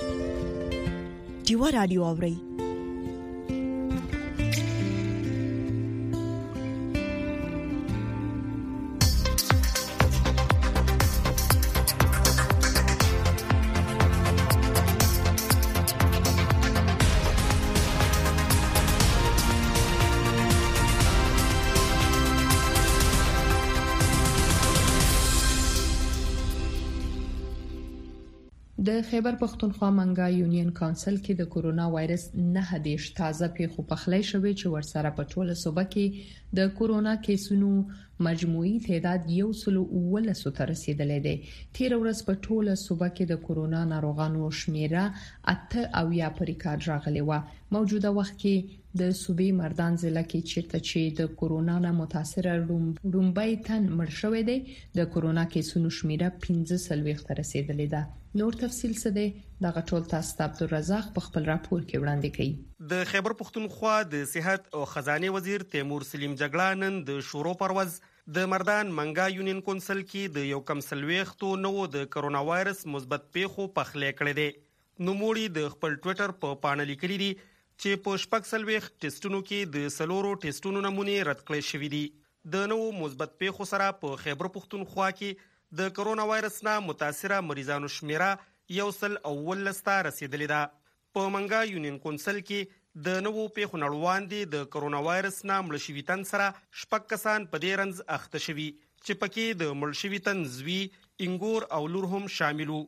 ډیوا رادیو اورئ. د خیبر پختونخوا منګا یونین کونسل کې د کورونا وایرس 9 تازه پیښو پخلی شوې چې ورسره په ټوله صوبه کې د کورونا کیسونو مجموعي تعداد 119 ته رسیدلی دی. تیر ورځ په ټوله صوبه کې د کورونا ناروغانو شمیره 8 او یا پر ریکارډ راغلی و. موجوده وخت کې د صوبې مردان ضلع کې چې د کورونا نه متاثر رومبای تن مړ شوی دی، د کورونا کیسونو شمیره 15 ته رسیدلی ده. نور تفصیل څه دی دغه ټول تاسو ته عبدالرزاق په خپل راپور کې وړاندې کړي. د خیبر پختونخوا د صحت او خزانه وزیر تیمور سلیم جګړه نن د شورو پرواز د مردان منګا یونین کونسل کې د یو کم سلويختو نو د کورونا وایرس مثبت پیښو پخلې کړې دي. نوموړي د خپل ټوئیټر په پاڼه لیکلي دي چې په شپږ سلويخ ټیسټونو کې د سلورو ټیسټونو نمونه رد کړې شوې دي. د نو مثبت پیښو سره په خیبر پختونخوا کې د کورونا وایرس نه متاثره مریضانو شمیره 119 ته رسیدلې ده. په منګا یونین کونسل کې د نوو پیښو نړیوال دي د کورونا وایرس نه مړ شوي تن سره شپږ کسان په دې رنځ اخته شوي چې پکې د مړ شوي تن زوی انګور او لور هم شاملو.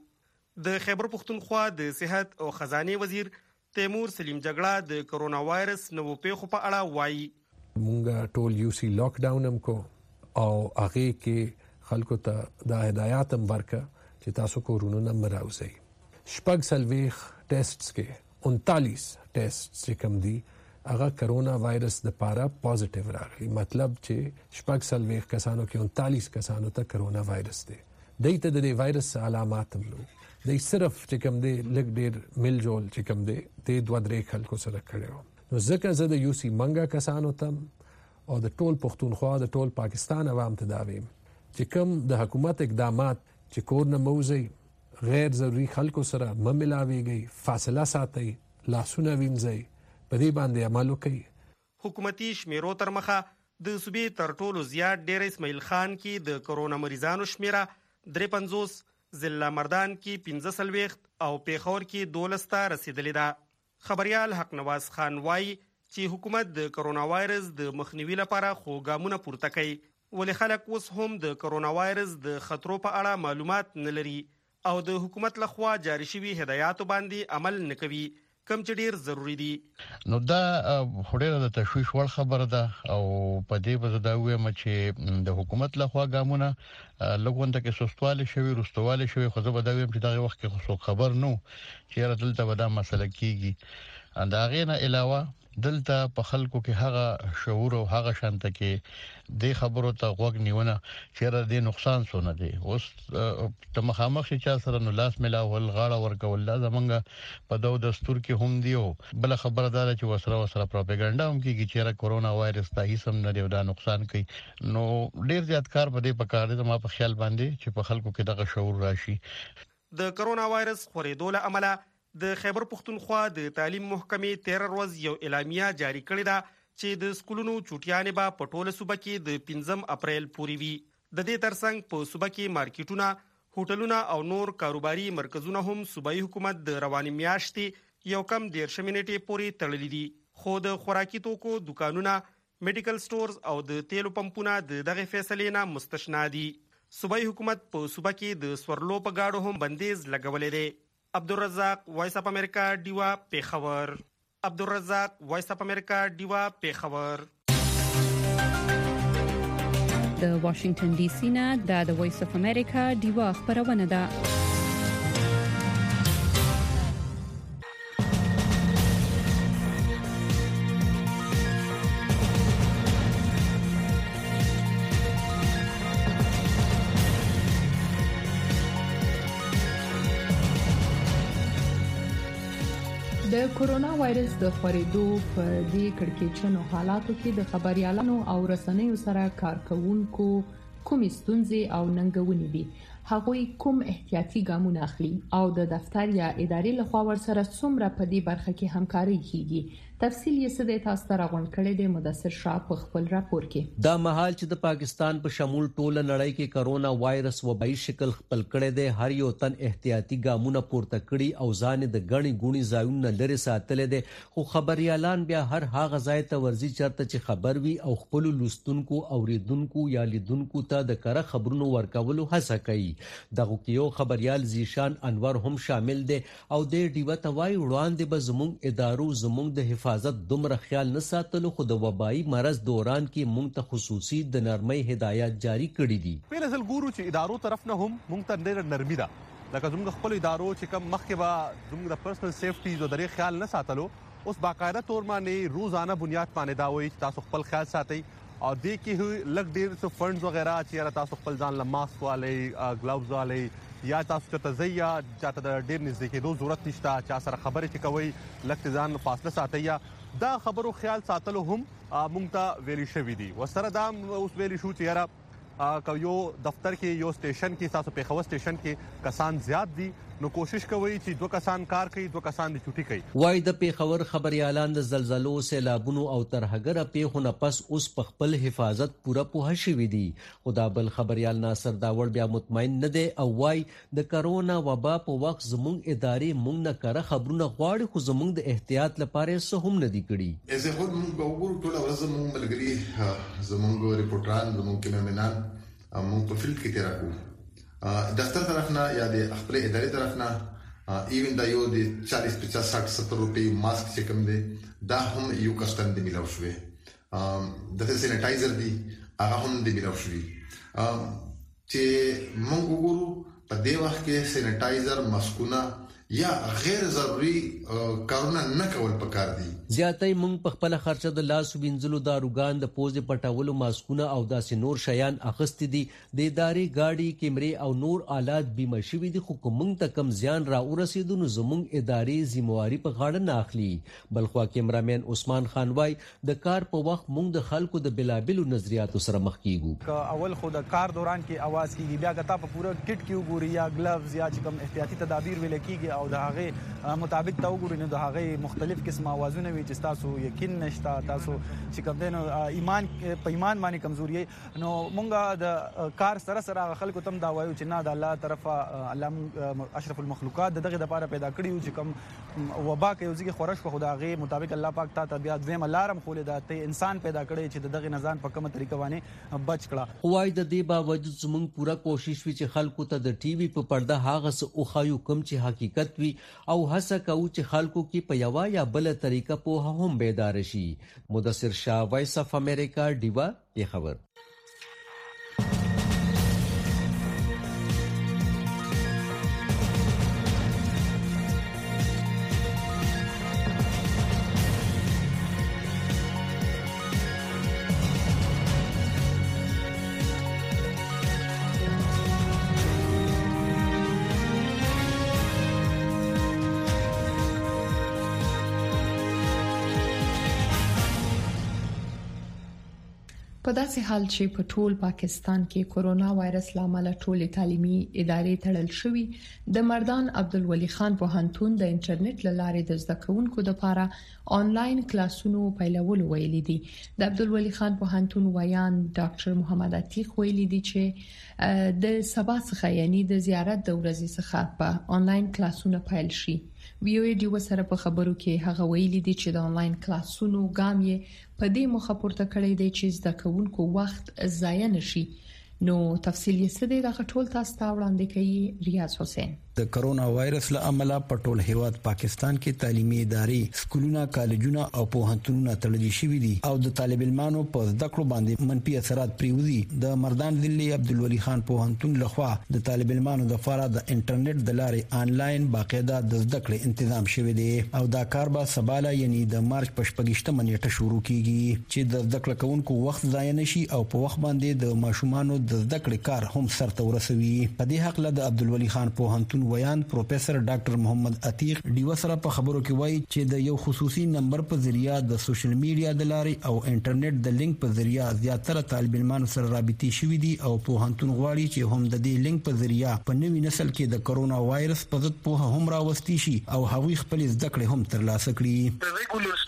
د خیبر پختونخوا د صحت او خزانه وزیر تیمور سلیم جګړه د کورونا وایرس نوو پیښو په اړه وایي. مونږ ټول یو سی لاک ډاون هم کو او هغه کې خلکو ته د هدایت هم ورکړه چې تاسو کورونا نه مراوځئ. شپږ سلويخ ټیسټس کې 39 ټیسټ چې کوم دي هغه کورونا وایرس د پاره پوزټیو راغلي. مطلب چې شپږ سلويخ کسانو کې 39 کسانو ته کورونا وایرس دی. دایته د دې وایرس علامات هم لو دی صرف چې کوم دی لګ ډیر مل جول چې کوم دی د دوه درې خلکو سره کړو. نو ځکه زه د یو سی منګا کسانو تم او د ټول پښتونخوا د ټول پاکستان عوام ته داویم چې کوم د حکومت اقدامات چې کور نه موزي غیر ضروري خلکو سره مملاويږي، فاصله ساتي، لاسونه وینځي، په دې باندې عمل وکړي. حکومتي شمیرو تر مخه د صوبې تر ټولو زیات ډیر اسماعیل خان کې د کورونا مریضانو شمیره 53، ضلع مردان کې 15 او پیښور کې 12 ته رسیدلې ده. خبريال حق نواز خان وایي چې حکومت د کورونا وایرس د مخنیوي لپاره خو ګامونه پورته کوي، ولې خلک اوس هم د کورونا وایرس د خطرو په اړه معلومات نه لري او د حکومت لخوا جاری شوی هدایاتو باندې عمل نه کوي کوم چې ډیر ضروری دي. نو دا خوري د تشویش ور خبره ده او په دې وجه دا وایم چې د حکومت لخوا ګامونه لګونته کې سستواله شوی رستواله شوی خو زه به دا وایم چې دغه وخت کې خو خبر نو چې راتلته ودا مسله کیږي. دا غینه علاوه دلته په خلکو کې هغه شعور او هغه شانته کې د خبرو ته غوږ نیونه چې را دي نقصان سونه دي. اوس ته مخامخ چې سره نو لاس ملاول غاړه ورکول دا زمونږ په دوه دستور کې هم دیو. بل خبره ده چې وسره پروپاګاندا هم کیږي چې کورونا وایرس ته هیڅ هم نه دی دا نقصان کوي. نو ډیر زیات کار په دې پکار دي ما په خیال باندې چې په خلکو کې دغه شعور راشي. د کورونا وایرس خورېدو له امله د خیبر پختونخوا د تعلیم محکمې 13 ورځ یو اعلامیه جاری کړې ده چې د سکولونو چوټیانې به په ټوله صوبه کې د 15 اپریل پورې وي. د دې ترڅنګ په صوبه کې مارکیټونه، هوټلونه او نور کاروباري مرکزونه هم صوبایي حکومت د رواني میاشتې یو کم 13 نیټې پورې تړلي دي. خو د خوراکي توکو دکانونه، میډیکل سٹورز او د تیلو پمپونه د دغه فیصلې نه مستثنا دي. صوبایي حکومت په صوبه کې د سورلو په گاډو هم بندیز لګولې دی. عبدالرزاق وایس اپ امریکا دیوا پیښور. عبدالرزاق وایس اپ امریکا دیوا پیښور. د واشنگټن ډي سي نه د وایس اپ امریکا دیوا خبرونه ده. د کورونا وایرس د خورېدو په دې کړکېچنو حالاتو کې د خبريالانو او رسنیو سره کارکونکو کومې ستونزې او ننګونې دي، هغوی کوم احتیاطي ګامونه اخلي او د دفتر یا ادارې لخوا ورسره څومره په دې برخه کې همکاري کیږي. تفصیل یې څه دی تاسو ته راغونډ کړی دی مدثر شاه په خپل راپور کې. دا مهال چې د پاکستان په شمول ټوله نړۍ کې کرونا وایرس وبایي شکل خپل کړی دی، هر یو تن احتیاطي ګامونه پورته کړي او ځان د غني ګونی ځایونو لري ساتل دي. خو خبريالان بیا هر هغه ځای ته ورځي چرته چې خبر وي او خپل لوستونکو اوریدونکو یا لیدونکو ته د کره خبرونو ورکولو هڅه کوي. دغه کیو خبريال زیشان انور هم شامل دي او د ډیوه توای وړاندې به زموږ ادارو زموږ د حفاظت دومره خیال نه ساتلو خو د وبایي مرض دوران کې موږ ته خصوصي د نرمۍ هدایت جاری کړي دي. په لزل ګورو چې ادارو طرف نه هم موږ ته ډېر نرمي ده لکه زموږ خپل ادارو چې کم مخکې به زموږ د پرسنل سیفټي او درې خیال نه ساتلو اوس باقاعده تور باندې روزانه بنیاد باندې دا وایي چې تاسو خپل خیال ساتئ او دې کې لږ ډېر څه فنډز وغیرہ چې تاسو خپل ځان له ماسک والي ګلاوز والي یا تاسو ته زیا چاته د ډېر نږدې کېدو ضرورت نشته چې سره خبرې چې کوي لږ ځان فاصله ساتي یا دا خبرو خیال ساتلو هم مونږ ته ویلي شوی دي وسره دا اوس ویلي شو چې یاره یو دفتر کې یو سټیشن کې تاسو په خو سټیشن کې کسان زیات دي نو کوشش کوي چې دوه کسان کار کوي دوه کسان د چوټي کوي. وای د پیښور خبريالان د زلزلو سیلابونو او ترهګره پیښو پس اوس په خپل حفاظت پوره پوه شوي دي. خدا بل خبريال ناصر داوړ بیا مطمئن نه دی او وای د کرونا وبا په وخت زموږ ادارې موږ نه کړه خبرونه غواړي خو زموږ د احتیاط لپاره څه هم نه دي کړي. زه خود موږ وګورو ټول ورځ موږ ملګری زموږ ریپورټران زموږ کیمرمنان موږ په فیلډ کې تیر کوو دفتر طرف نه یا د خپل ادارې طرف نه ایون دا یو د 40 50 60 روپے ماسک چې کوم دی دا هم یو کسټم دی ملاو شوی د سینیټایزر دی هغه هم دی ملاو شوی چې موږ وګورو په دې وخت کې سینیټایزر ماسکونه یا غیر ضروري کارونه نه کول پکار دي. زیاتې موږ په خپل خرچه د لاس وینځلو داروګان د پوزې پټولو ماسکونه او داسې نور شیان اخستې دي د ادارې گاډي کیمرې او نور آلات بیمه شوي دي خو کوم ته کم زیان را ورسېدو نو زموږ ادارې ذمہواری په غاړه نه اخلي. بلخوا کیمرامین عثمان خان وای د کار په وخت موږ د خلکو د بلابلو نظریاتو سره مخ کیږو. اول خو د کار دوران کې आवाज کیږي بیا کته په پوره کټ کې وګوري یا ګلوز یا کوم احتیاطي تدابیر ویل کیږي او د هغه مطابق ته وګورئ نو د هغه مختلف قسمه اوازونه وي چې تاسو یقین نشته تاسو چې کوم دین ایمان په ایمان باندې کمزوري نو مونږه د کار سره سره خلکو تم دا وایو چې نه د الله طرفه الله اشرف المخلوقات دغه د لپاره پیدا کړی چې کوم وبا کې یوځي خورش په خدای مطابق الله پاک ته بیا دویم الارم خولې دا ته انسان پیدا کړی چې دغه نزان په کومه طریقه باندې بچ کړه. وای د دې باوجود زموږ پوره کوشش وی چې خلکو ته د ټي وي په پرده هغه څه او خایو کم چې حقیقت وي او هڅه کوو چې خلکو کې په یو یا بل طریقه په هم بیدار شي. مدثر شاه وایس اف امریکا ډیوا پیښور. په داسې حال چې په ټول پاکستان کې کورونا وایرس لامل ټول تعلیمي ادارې تړل شوې د مردان عبدالولي خان پوهنتون د انټرنیټ لارې د زده کوونکو لپاره آنلاین کلاسونو پیلولو ویلي دي. د عبدالولي خان پوهنتون ویان ډاکټر محمد عتیق ویلي دي چې د سبا څخه یعنی د زیارت د ورځې څخه په آنلاین کلاسونو پیل شي. ویو ډي وسره په خبرو کې هغه ویلي دي چې د آنلاین کلاسونو ګام یې په دې مخه پورته کړی دی چې زده کوونکو وخت ضایع نشي. نو تفصیل یې څه دی دا ټول تاسو ته وړاندې کوي ریاض حسین. د کرونا وایرس له امله په ټول هیواد پاکستان کې تعلیمي ادارې سکولونه کالجونه او پوهنتونونه تړل شوي دي او د طالب علمانو په زده کړو باندې منفي اثرات پریوزي. د مردان ضلع عبدالولي خان پوهنتون لخوا د طالب علمانو لپاره د انټرنیټ د لارې آنلاین باقاعده د زده کړې تنظیم شوی دی او دا کار به سباله یعنی د مارچ په 28 نیټه شروع کیږي چې د زده کړې کوونکو وخت ضایع نشي او په وخت باندې د ماشومانو د زده کړې کار هم سرته ورسوي. په دې حق له د عبدالولي خان پوهنتون ویان پروفیسور ډاکټر محمد عتیق ډیو سره په خبرو کې وایي چې د یو خصوصي نمبر په ذریعہ د سوشل میډیا د لارې او انټرنیټ د لینک په ذریعہ زیاتره طالب علمانو سره رابطې شوې دي او پوهنتون غواړي چې هم د دې لینک په ذریعہ په نوي نسل کې د کرونا وایرس په ضد پوهه هم راوستي شي او هغوی خپل زده کړې هم ترلاسه کړي. The regular students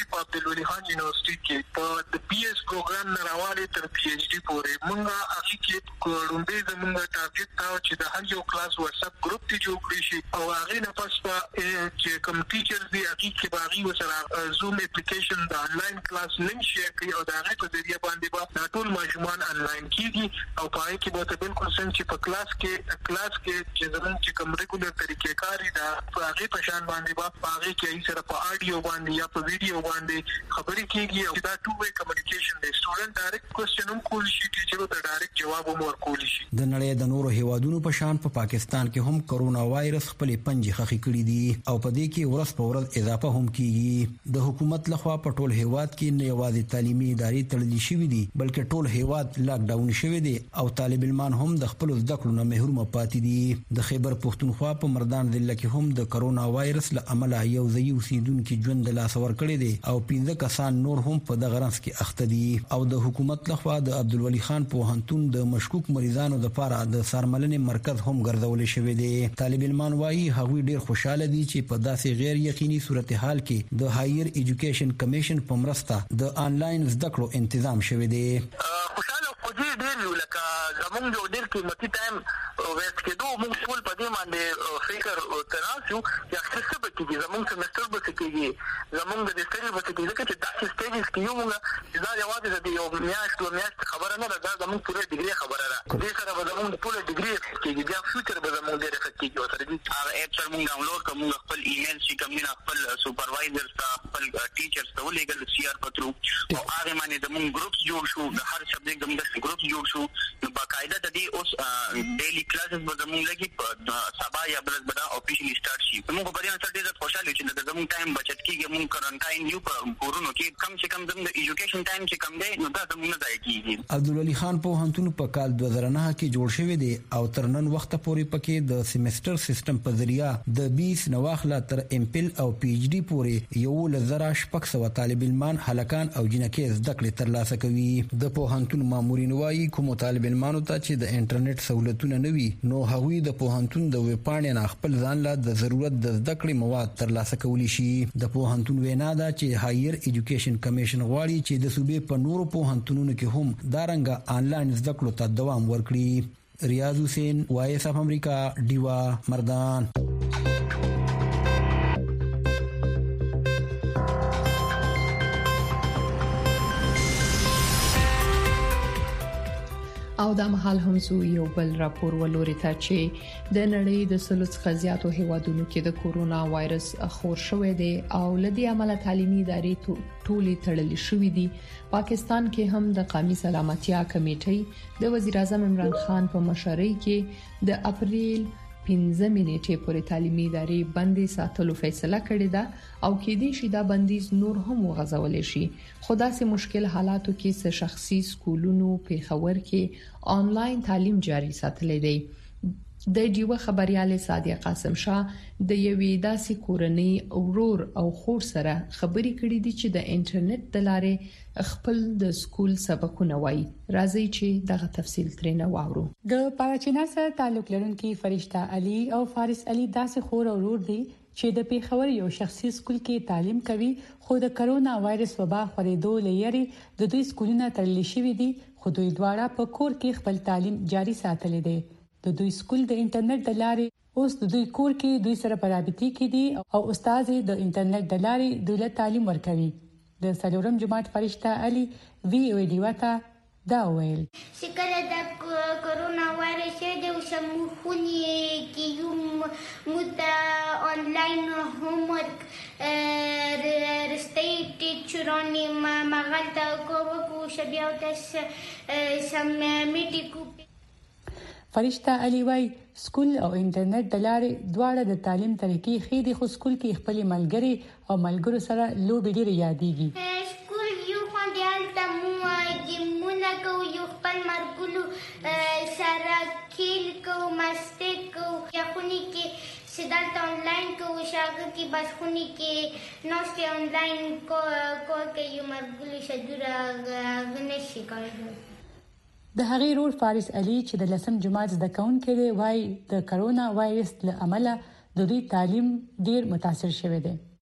په عبدالولي خان یونیورسيټي کې په د پی ایس پروګرام نه راوړې تر پی ایچ ډي پورې موږ هغه کې کوړمبه زموږ ټارګټ تا چې د هر یو کلاس واتس اپ ګروپ ته جوړ کړی شي او هغه نه پس چې کوم ټیچرز دی هغه کې باغی وسره زوم اپلیکیشن د انلاین کلاس لینک شیر کوي او دا هغه په ذریعہ باندې با ټول ماشومان انلاین کیږي او پای کې به بالکل څنګه چې په کلاس کې چې زموږ چې کوم ریګولر طریقې کاری دا هغه په شان باندې با هغه کې سره په آډیو باندې یا په ویډیو باندې خبرې کیږي او دا ټو وے کمیونیکیشن دی سټوډنټ ډایرکټ کوېسچن هم کول شي ټیچر ته ډایرکټ جواب هم ورکول شي د نړۍ د نورو هیوادونو په شان په پاکستان کې هم کرونا وایرس خپل پنځه خخي کړی دي او په دې کې ورځ په ورځ اضافه هم کیږي د حکومت لخوا په ټول هیواد کې نه یوازې تعلیمي ادارې تړلې شوې دي بلکې ټول هیواد لاک ډاون شوی دی او طالب علمان هم د خپل زده کړو نه محروم پاتې دي د خیبر پښتونخوا په مردان ضلع کې هم د کرونا وایرس له امله یو ځای اوسیدونکو ژوند له لاس ورکړی دی او 15 کسان نور هم په دغه رنځ کې اخته دي او د حکومت لخوا د عبدالولي خان پوهنتون د مشکوک مریضانو لپاره د سارملنې مرکز هم ګرځول شوی دی طالب علمان وايي هغوی ډیر خوشاله دي چې په داسې غیر یقیني صورتحال کې د هایر ایجوکیشن کمیشن په مرسته د انلاین زده کړو تنظیم شوی دی خوشاله خو دې ډیر یو لکه زمونږ یو ډیر قیمتي ټایم ویسټ کېدو موږ ټول په دې باندې فکر تراسو چې څه به کېږي زمونږ سمستر به څه کېږي زمونږ د سټډي به څه کېږي چې داسې سټیجز کې یو موږ دا یوازې د یو میاشت خبره نه ده زمونږ پوره ډیګري خبره ده دې سره به زمونږ ټول ډیګري کېږي بیا فیوچر به زمونږ ډېر افیکټ کېږي او سره دې هغه اپ سره موږ ډاونلوډ کوو موږ خپل ایمیل چې کوم نه خپل سپروایزر ته خپل ټیچرز ته ولېږل سی آر پترو او هغه باندې زمونږ ګروپس جوړ شو د هر سبجیکټ زمونږ ګروپس جوړ شو نو باقاعده د دې اوس ډیلی کلاسز به زمونږ لګي په سبا یا بل بدا افیشلی سٹارټ شي موږ په دې سره ډېر خوشاله یو چې زمونږ ټایم بچت کیږي موږ کرنټاین یو په کورونو کې کم سے کم زموږ ایجوکیشن ټایم چې کم دی نو دا زموږ نه ځای کیږي عبدالولي خان پوهنتون په کال 2009 کې جوړ شوی دی او تر نن وخت پورې پکې د سیمستر سیستم په ذریعہ د 20 نواخله تر امپل او پی ایچ ډي پورې یو لزرا شپږ سو طالب علمان هلکان او جنکې زده کړې ترلاسه کوي د پوهنتون مامورین وايي کوم طالب علمانو ته چې د انټرنیټ سہولتونه نه وي نو هغوی د پوهنتون د ویب پاڼې نه خپل ځان له د ضرورت د زده کړې مواد ترلاسه کولی شي د پوهنتون وینا ده چې هایر ایجوکیشن کمیشن غواړي چې د صوبې په نورو پوهنتونونو کې هم دارنګه انلاین زده کړو ته دوام ورکړي ریاض حسین وایس اف امریکا دیوا مردان او د مهال هم زو یو بل راپور ولوري ته چې د نړۍ د سلوڅ خزياتو هیوادونو کې د کورونا وایرس خور شوې دي او لدی عمله تعلیمي ادارې ټولې تړلې شوې دي پاکستان کې هم د قومي سلامتیا کمیټې د وزیر اعظم عمران خان په مشرۍ کې د اپریل 15 نیټې پورې تعلیمي ادارې بندي ساتلو فیصله کړې ده او کې دي چې دا بندیز نور هم وغځول شي خدا سي مشکل حالاتو کې څه شخصي سکولونو په خبر کې آنلاین تعلیم جاري ساتلې دي د دیوه خبريال صادق قاسم شاه د یوې داسې کورنۍ اورور او خور سره خبري کړې دي چې د انټرنیټ د لارې خپل د سکول سبقونه وایي راځي چې دغه تفصیل ترې واورو د پاراچینا سره تعلق لرونکي فرشته علي او فارس علي داسې خور او ورور دي چې د پیښور یو شخصي سکول کې تعلیم کوي خو د کرونا وایرس وبا خورېدو لري د دوی سکولونه تړل شوي دي خو دوی دواړه په کور کې خپل تعلیم جاري ساتل دي د دوی سکول د انټرنیټ د لارې اوس د دوی کور کې دوی سره په رابطه کې دي او استاد د انټرنیټ د لارې دوی له تعلیم ورکوي د سلورم جماعت فرشته علي وی او ډي وتا دا ویل شکر د کرونا وایرس د سمونی کې یو مت آنلاین هومورک رستي ټیچرونی مغلطه کوو شبيو تاس سمټی کو فرشته علي وايي سکول او انټرنیټ د لارې دواړه د تعلیم طریقې خېدي خو سکول کې خپل ملګری او ملګرو سره لوبې ډېر یادېږي سکول یو خوندال تمو جمونه کو یو خپل مرګلو سره کېل کو مسته کو یخونی کې سیدات آنلاین کو شاګه کې بس خونی کې نوسته آنلاین کو کې یو مرګلو شدوره غنشي کوي د هغې رور فارس علي چې د لسم جماعت زده کوونکی دی وايي د کرونا وایرس له امله د دوی تعلیم ډیر متاثر شوی دی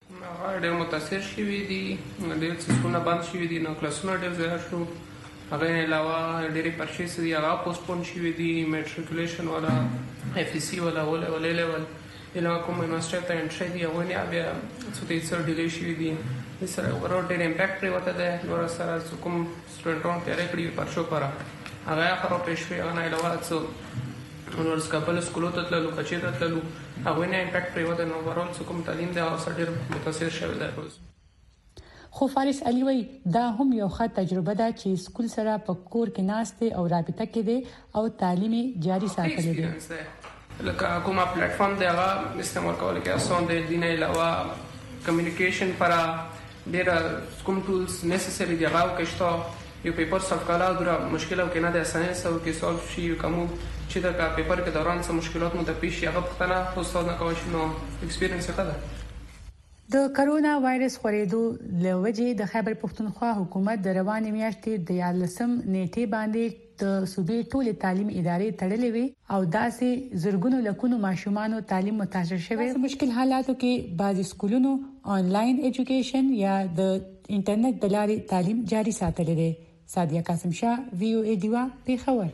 ډېر متاثر شوي دي، ډېر څیزونه بند شوي دي، نو کلاسونه ډېر زیات شو. هغه نه علاوه ډېرې پرچې چې دي هغه پوسټپون شوي دي. میټریکولیشن والا FEC والا ولې لیول علم کوم یونیورسيټي ته انټري دی هغه نه بیا څه دې سره ډیلی شوي دي. د سره ورو ډېر امپیکټ پرې وته ده. نور سره کوم سټوډنټونو تیارې کړي پرشو پره هغه خراب پېښ شوي. هغه نه علاوه څه نور سکاپل سکولو ته تللو کچې ته تللو هغه نه امپیکټ پرې وته. نو ورول څه کوم تعلیم دی هغه سره ډېر متاثر شوی دی. خو فارس علي وای دا هم یو ښه تجربه ده چې سکول سره په کور کې ناشته او رابطه کې دي او تعلیم جاری ساتل دي. لکه کومه پلیټ فارم دی هغه استعمال کول کې آسان دی. د نه علاوه کمیونیکیشن پر ډېر کوم ټولز نیسسری دی هغه کېشته. یو پیپر سولف کاله دغه مشکل او کې نه د اسانه سو کې سولف شي کوم چې دا پیپر کې دوران څه مشکلات مو د پیښ هغه پختنه استاد نه کوي نو ایکسپیرینس ښه ده. د کرونا وایرس خورېدو لوجې د خیبر پښتونخوا حکومت د روانې میاشتې د 11 نیټې باندې د صوبې ټولې تعلیم ادارې تړلې وي او داسې زرګونو لکونو ماشومانو تعلیم متاثر شوی. په مشکل حالاتو کې بعضي سکولونو آنلاین ایجوکیشن یا د انټرنیټ د لارې تعلیم جاری ساتل دي. سادیه قاسم شاه VOA دیوا پیښور.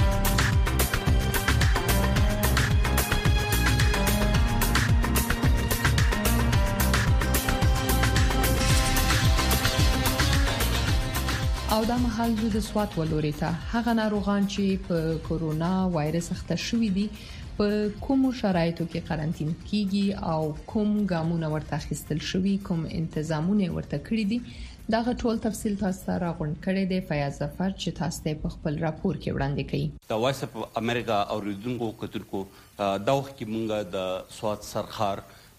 او دا مهال د سوات ولوري ته هغه ناروغان چې په کورونا وایرس اخته شوي دي په کوم شرایطو کې قرنټین کیږي او کوم ګامونه ورته اخیستل شوي، کوم تنظیمونه ورته کړی دي، دا ټول تفصیل تاسو ته راغونډ کړی دی فیاض ظفر چې تاسو ته په خپل راپور کې وړاندې کړي. د وایس اف امریکا اوریدونکو کتونکو دا وخت کې مونږ د سوات سرخار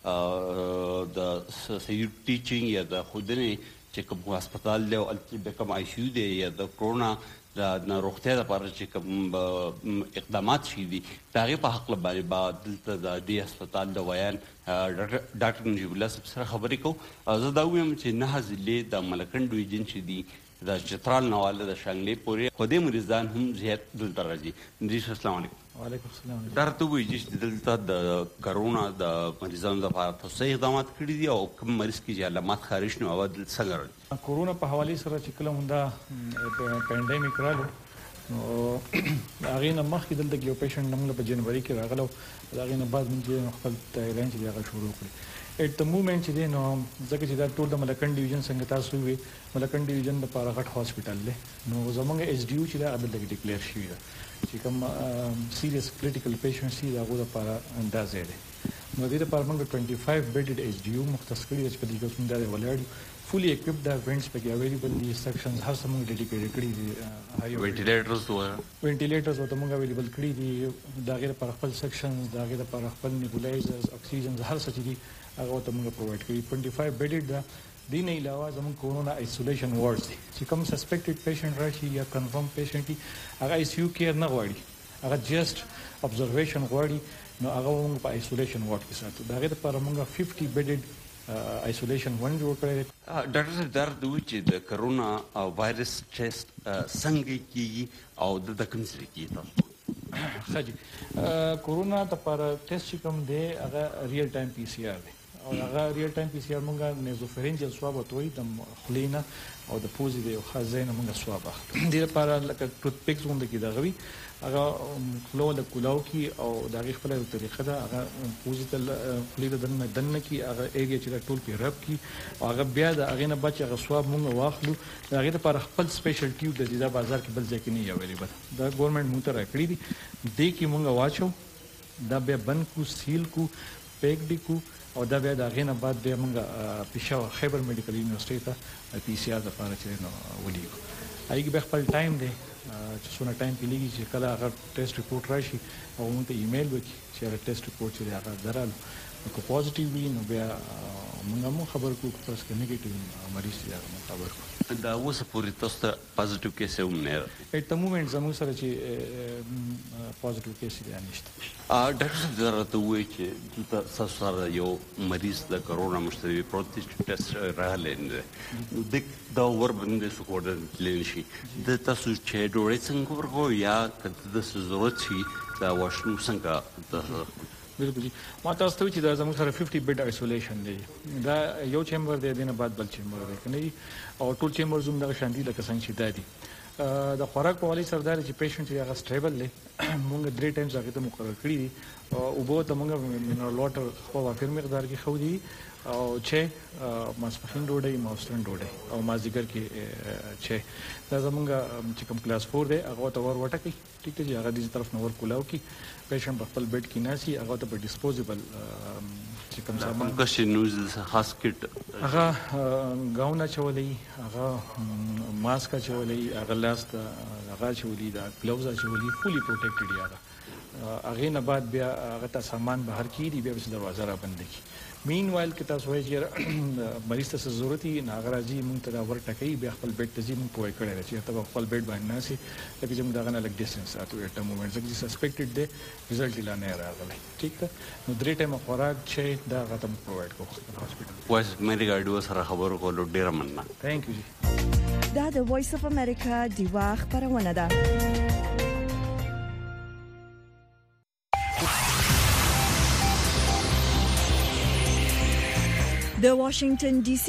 د سیو ټیچینګ یا د خودنه چې کوم هسپتال له الټي کوم آی سی یو دی یا د کرونا د روغتیا لپاره چې کوم اقدامات شي دي دا غي په حق باندې با دلته د دې هسپتال د ویان ډاکټر نجیب الله سره خبرې کو. زه دا وایم چې نه ځلې د ملکند ډیویژن چې دی د چترال نواله د شانګلې پورې خو دې مریضان هم زیات دلته راځي. نجیب السلام علیکم. وعلیکم السلام. درته وایي چې دلته د کرونا د مریضانو لپاره تاسو اقدامات کړی دي او کوم مریض کې چې علامات خارج نو او د څنګه کورونا په حواله سره چې کله مونږه پاندیمیک رالو نو هغه نه مخکې دلته یو پیشنټ موږ په جنوري کې راغلو. هغه نه بعد موږ خپل تایلند چې هغه شروع کړی. اټ د مومنت چې نو ځکه چې دا ټول د ملکند ډیویژن څنګه تاسو وی ملکند ډیویژن د لپاره غټ هاسپټل دی نو زمونږ ایس ډی یو چې دا عدالت کې ډیکلیئر شوی دی چې کوم سیریس کریټیکل پیشنټ سي دا غوډه لپاره اندازې دی. نو د دې لپاره موږ 25 بیډډ ایس ډی یو مختص کړی چې په دې کې څومره دی ولر fully equipped the vents peki available the sections har samung dedicated kadi di ventilators wata mung available kadi di dagere par khpal sections dagere par khpal nebulizers oxygen har sachi di aga wata mung provide kadi 25 bedded da din ilawa zamung corona isolation wards di چې کوم suspected patient راشي یا confirmed patient aga ICU care نه غواړي aga just observation غواړي نو هغه موږ په isolation ward کې ساتو. دغه لپاره موږ 50 bedded isolation one جوړ کړی. ډاکټر صاحب درد وی چې د کرونا وایرس ټیسټ څنګه کیږي او د کوم ځای کې تاسو خاجي کرونا لپاره ټیسټ کوم دی هغه ریل ټایم پی سی آر دی او هغه ریل ټایم پی سی آر موږ نيزوفرنجل سواب وتوي د خلینا او د پوزي دی خو ځینې موږ سواب اخلو. د لپاره لکه ټوت پیکس غونډه کې دا غوي هغه فلو د کولاو کی او د خپل طریقه ده هغه پوزي تل خلیده دنه کی هغه ایریا چې ټول په رب کی او هغه بیا د هغه نه بچ هغه سواب موږ واخلو. هغه لپاره خپل سپیشل ټیوب د دې بازار کې بل ځای کې نه اویلیبل دا ګورنمنت موږ ته راکړي دي دې کې موږ واچو دا بیا بند کو سیل کو پیک دی کو او دا بیا د هغه نه بعد بیا موږ پېښور خیبر میډیکل یونیورسيټي ته پی سی آر لپاره چې نو ولیو هغه به خپل ټایم دی چې څونه ټایم کې لګي چې کله هغه ټیسټ ریپورت راشي او موږ ته ایمیل وکړي چې هغه ټیسټ ریپورت چې هغه درال کو پوزټیو وي نو بیا موږ خبر کو تاسو کې نیگیټیو مریض دی هغه خبر کو دا اوس پوری تاسو ته پازیټیو کیس هم نه اټ د مومنت زموږ سره چې پازیټیو کیس دی نشته. ډاکټر صاحب درته وایي چې تاسو سره یو مریض د کرونا مشتری پروتیست ټیسټ راغلی د دا ور باندې سکوډر لنشي د تاسو چې ډوړې څنګه ورغو یا کله د ضرورت شي دا واشنو څنګه بالکل ما تاسو ته چې دا زموږ سره 50 بیډ آیسولیشن دی دا یو چیمبر دی دینه بعد بل چیمبر دی کني او ټول چیمبر زوم د شانتي لکه څنګه چې دادي د خوراک په والی سردار چې پیشنټ یې هغه سټیبل دی موږ 3 ټایمز هغه ته مقرر کړی دي او بو ته موږ منرال واټر خو وافر مقدار کې خو دي او چې ماسپخین ډوډۍ ماوسترن ډوډۍ او مازیګر کې چې دا زمونږ چې کوم کلاس 4 دی هغه ته ور وټه کې ټیک دی هغه دې طرف نور کولاو کې پیشنټ په خپل بیډ کې ناسي هغه ته په ډیسپوزیبل چې کوم سامان کښې نوز خاص کټ هغه گاونه چولې هغه ماسک چولې هغه لاس هغه چولې دا گلوز چولې فولي پروټیکټډ یاره هغه نه بعد بیا هغه ته سامان بهر کې دی بیا به دروازه را بند کی مین وایل کې تاسو وایي چې مریض ته ضرورت یې ناغراجي مونږ ته دا ورټه کوي بیا خپل بیډ ته ځي مونږ پوي کړی چې ته خپل بیډ باندې ناسي لکه چې موږ دا غنه لګ ډیسټنس اتو ایټ مومنټس چې سسپیکټډ دی رزلټ لا نه راغلی ټیک ده نو 3 ټایم خوراک چې دا غته مونږ پرووايډ کوو هاسپټل وایس امریکا ډیو سره خبرو کولو ډیر مننه ثانک یو جی دا د وایس اف امریکا دیوا خبرونه ده د واشنگټن ډي سي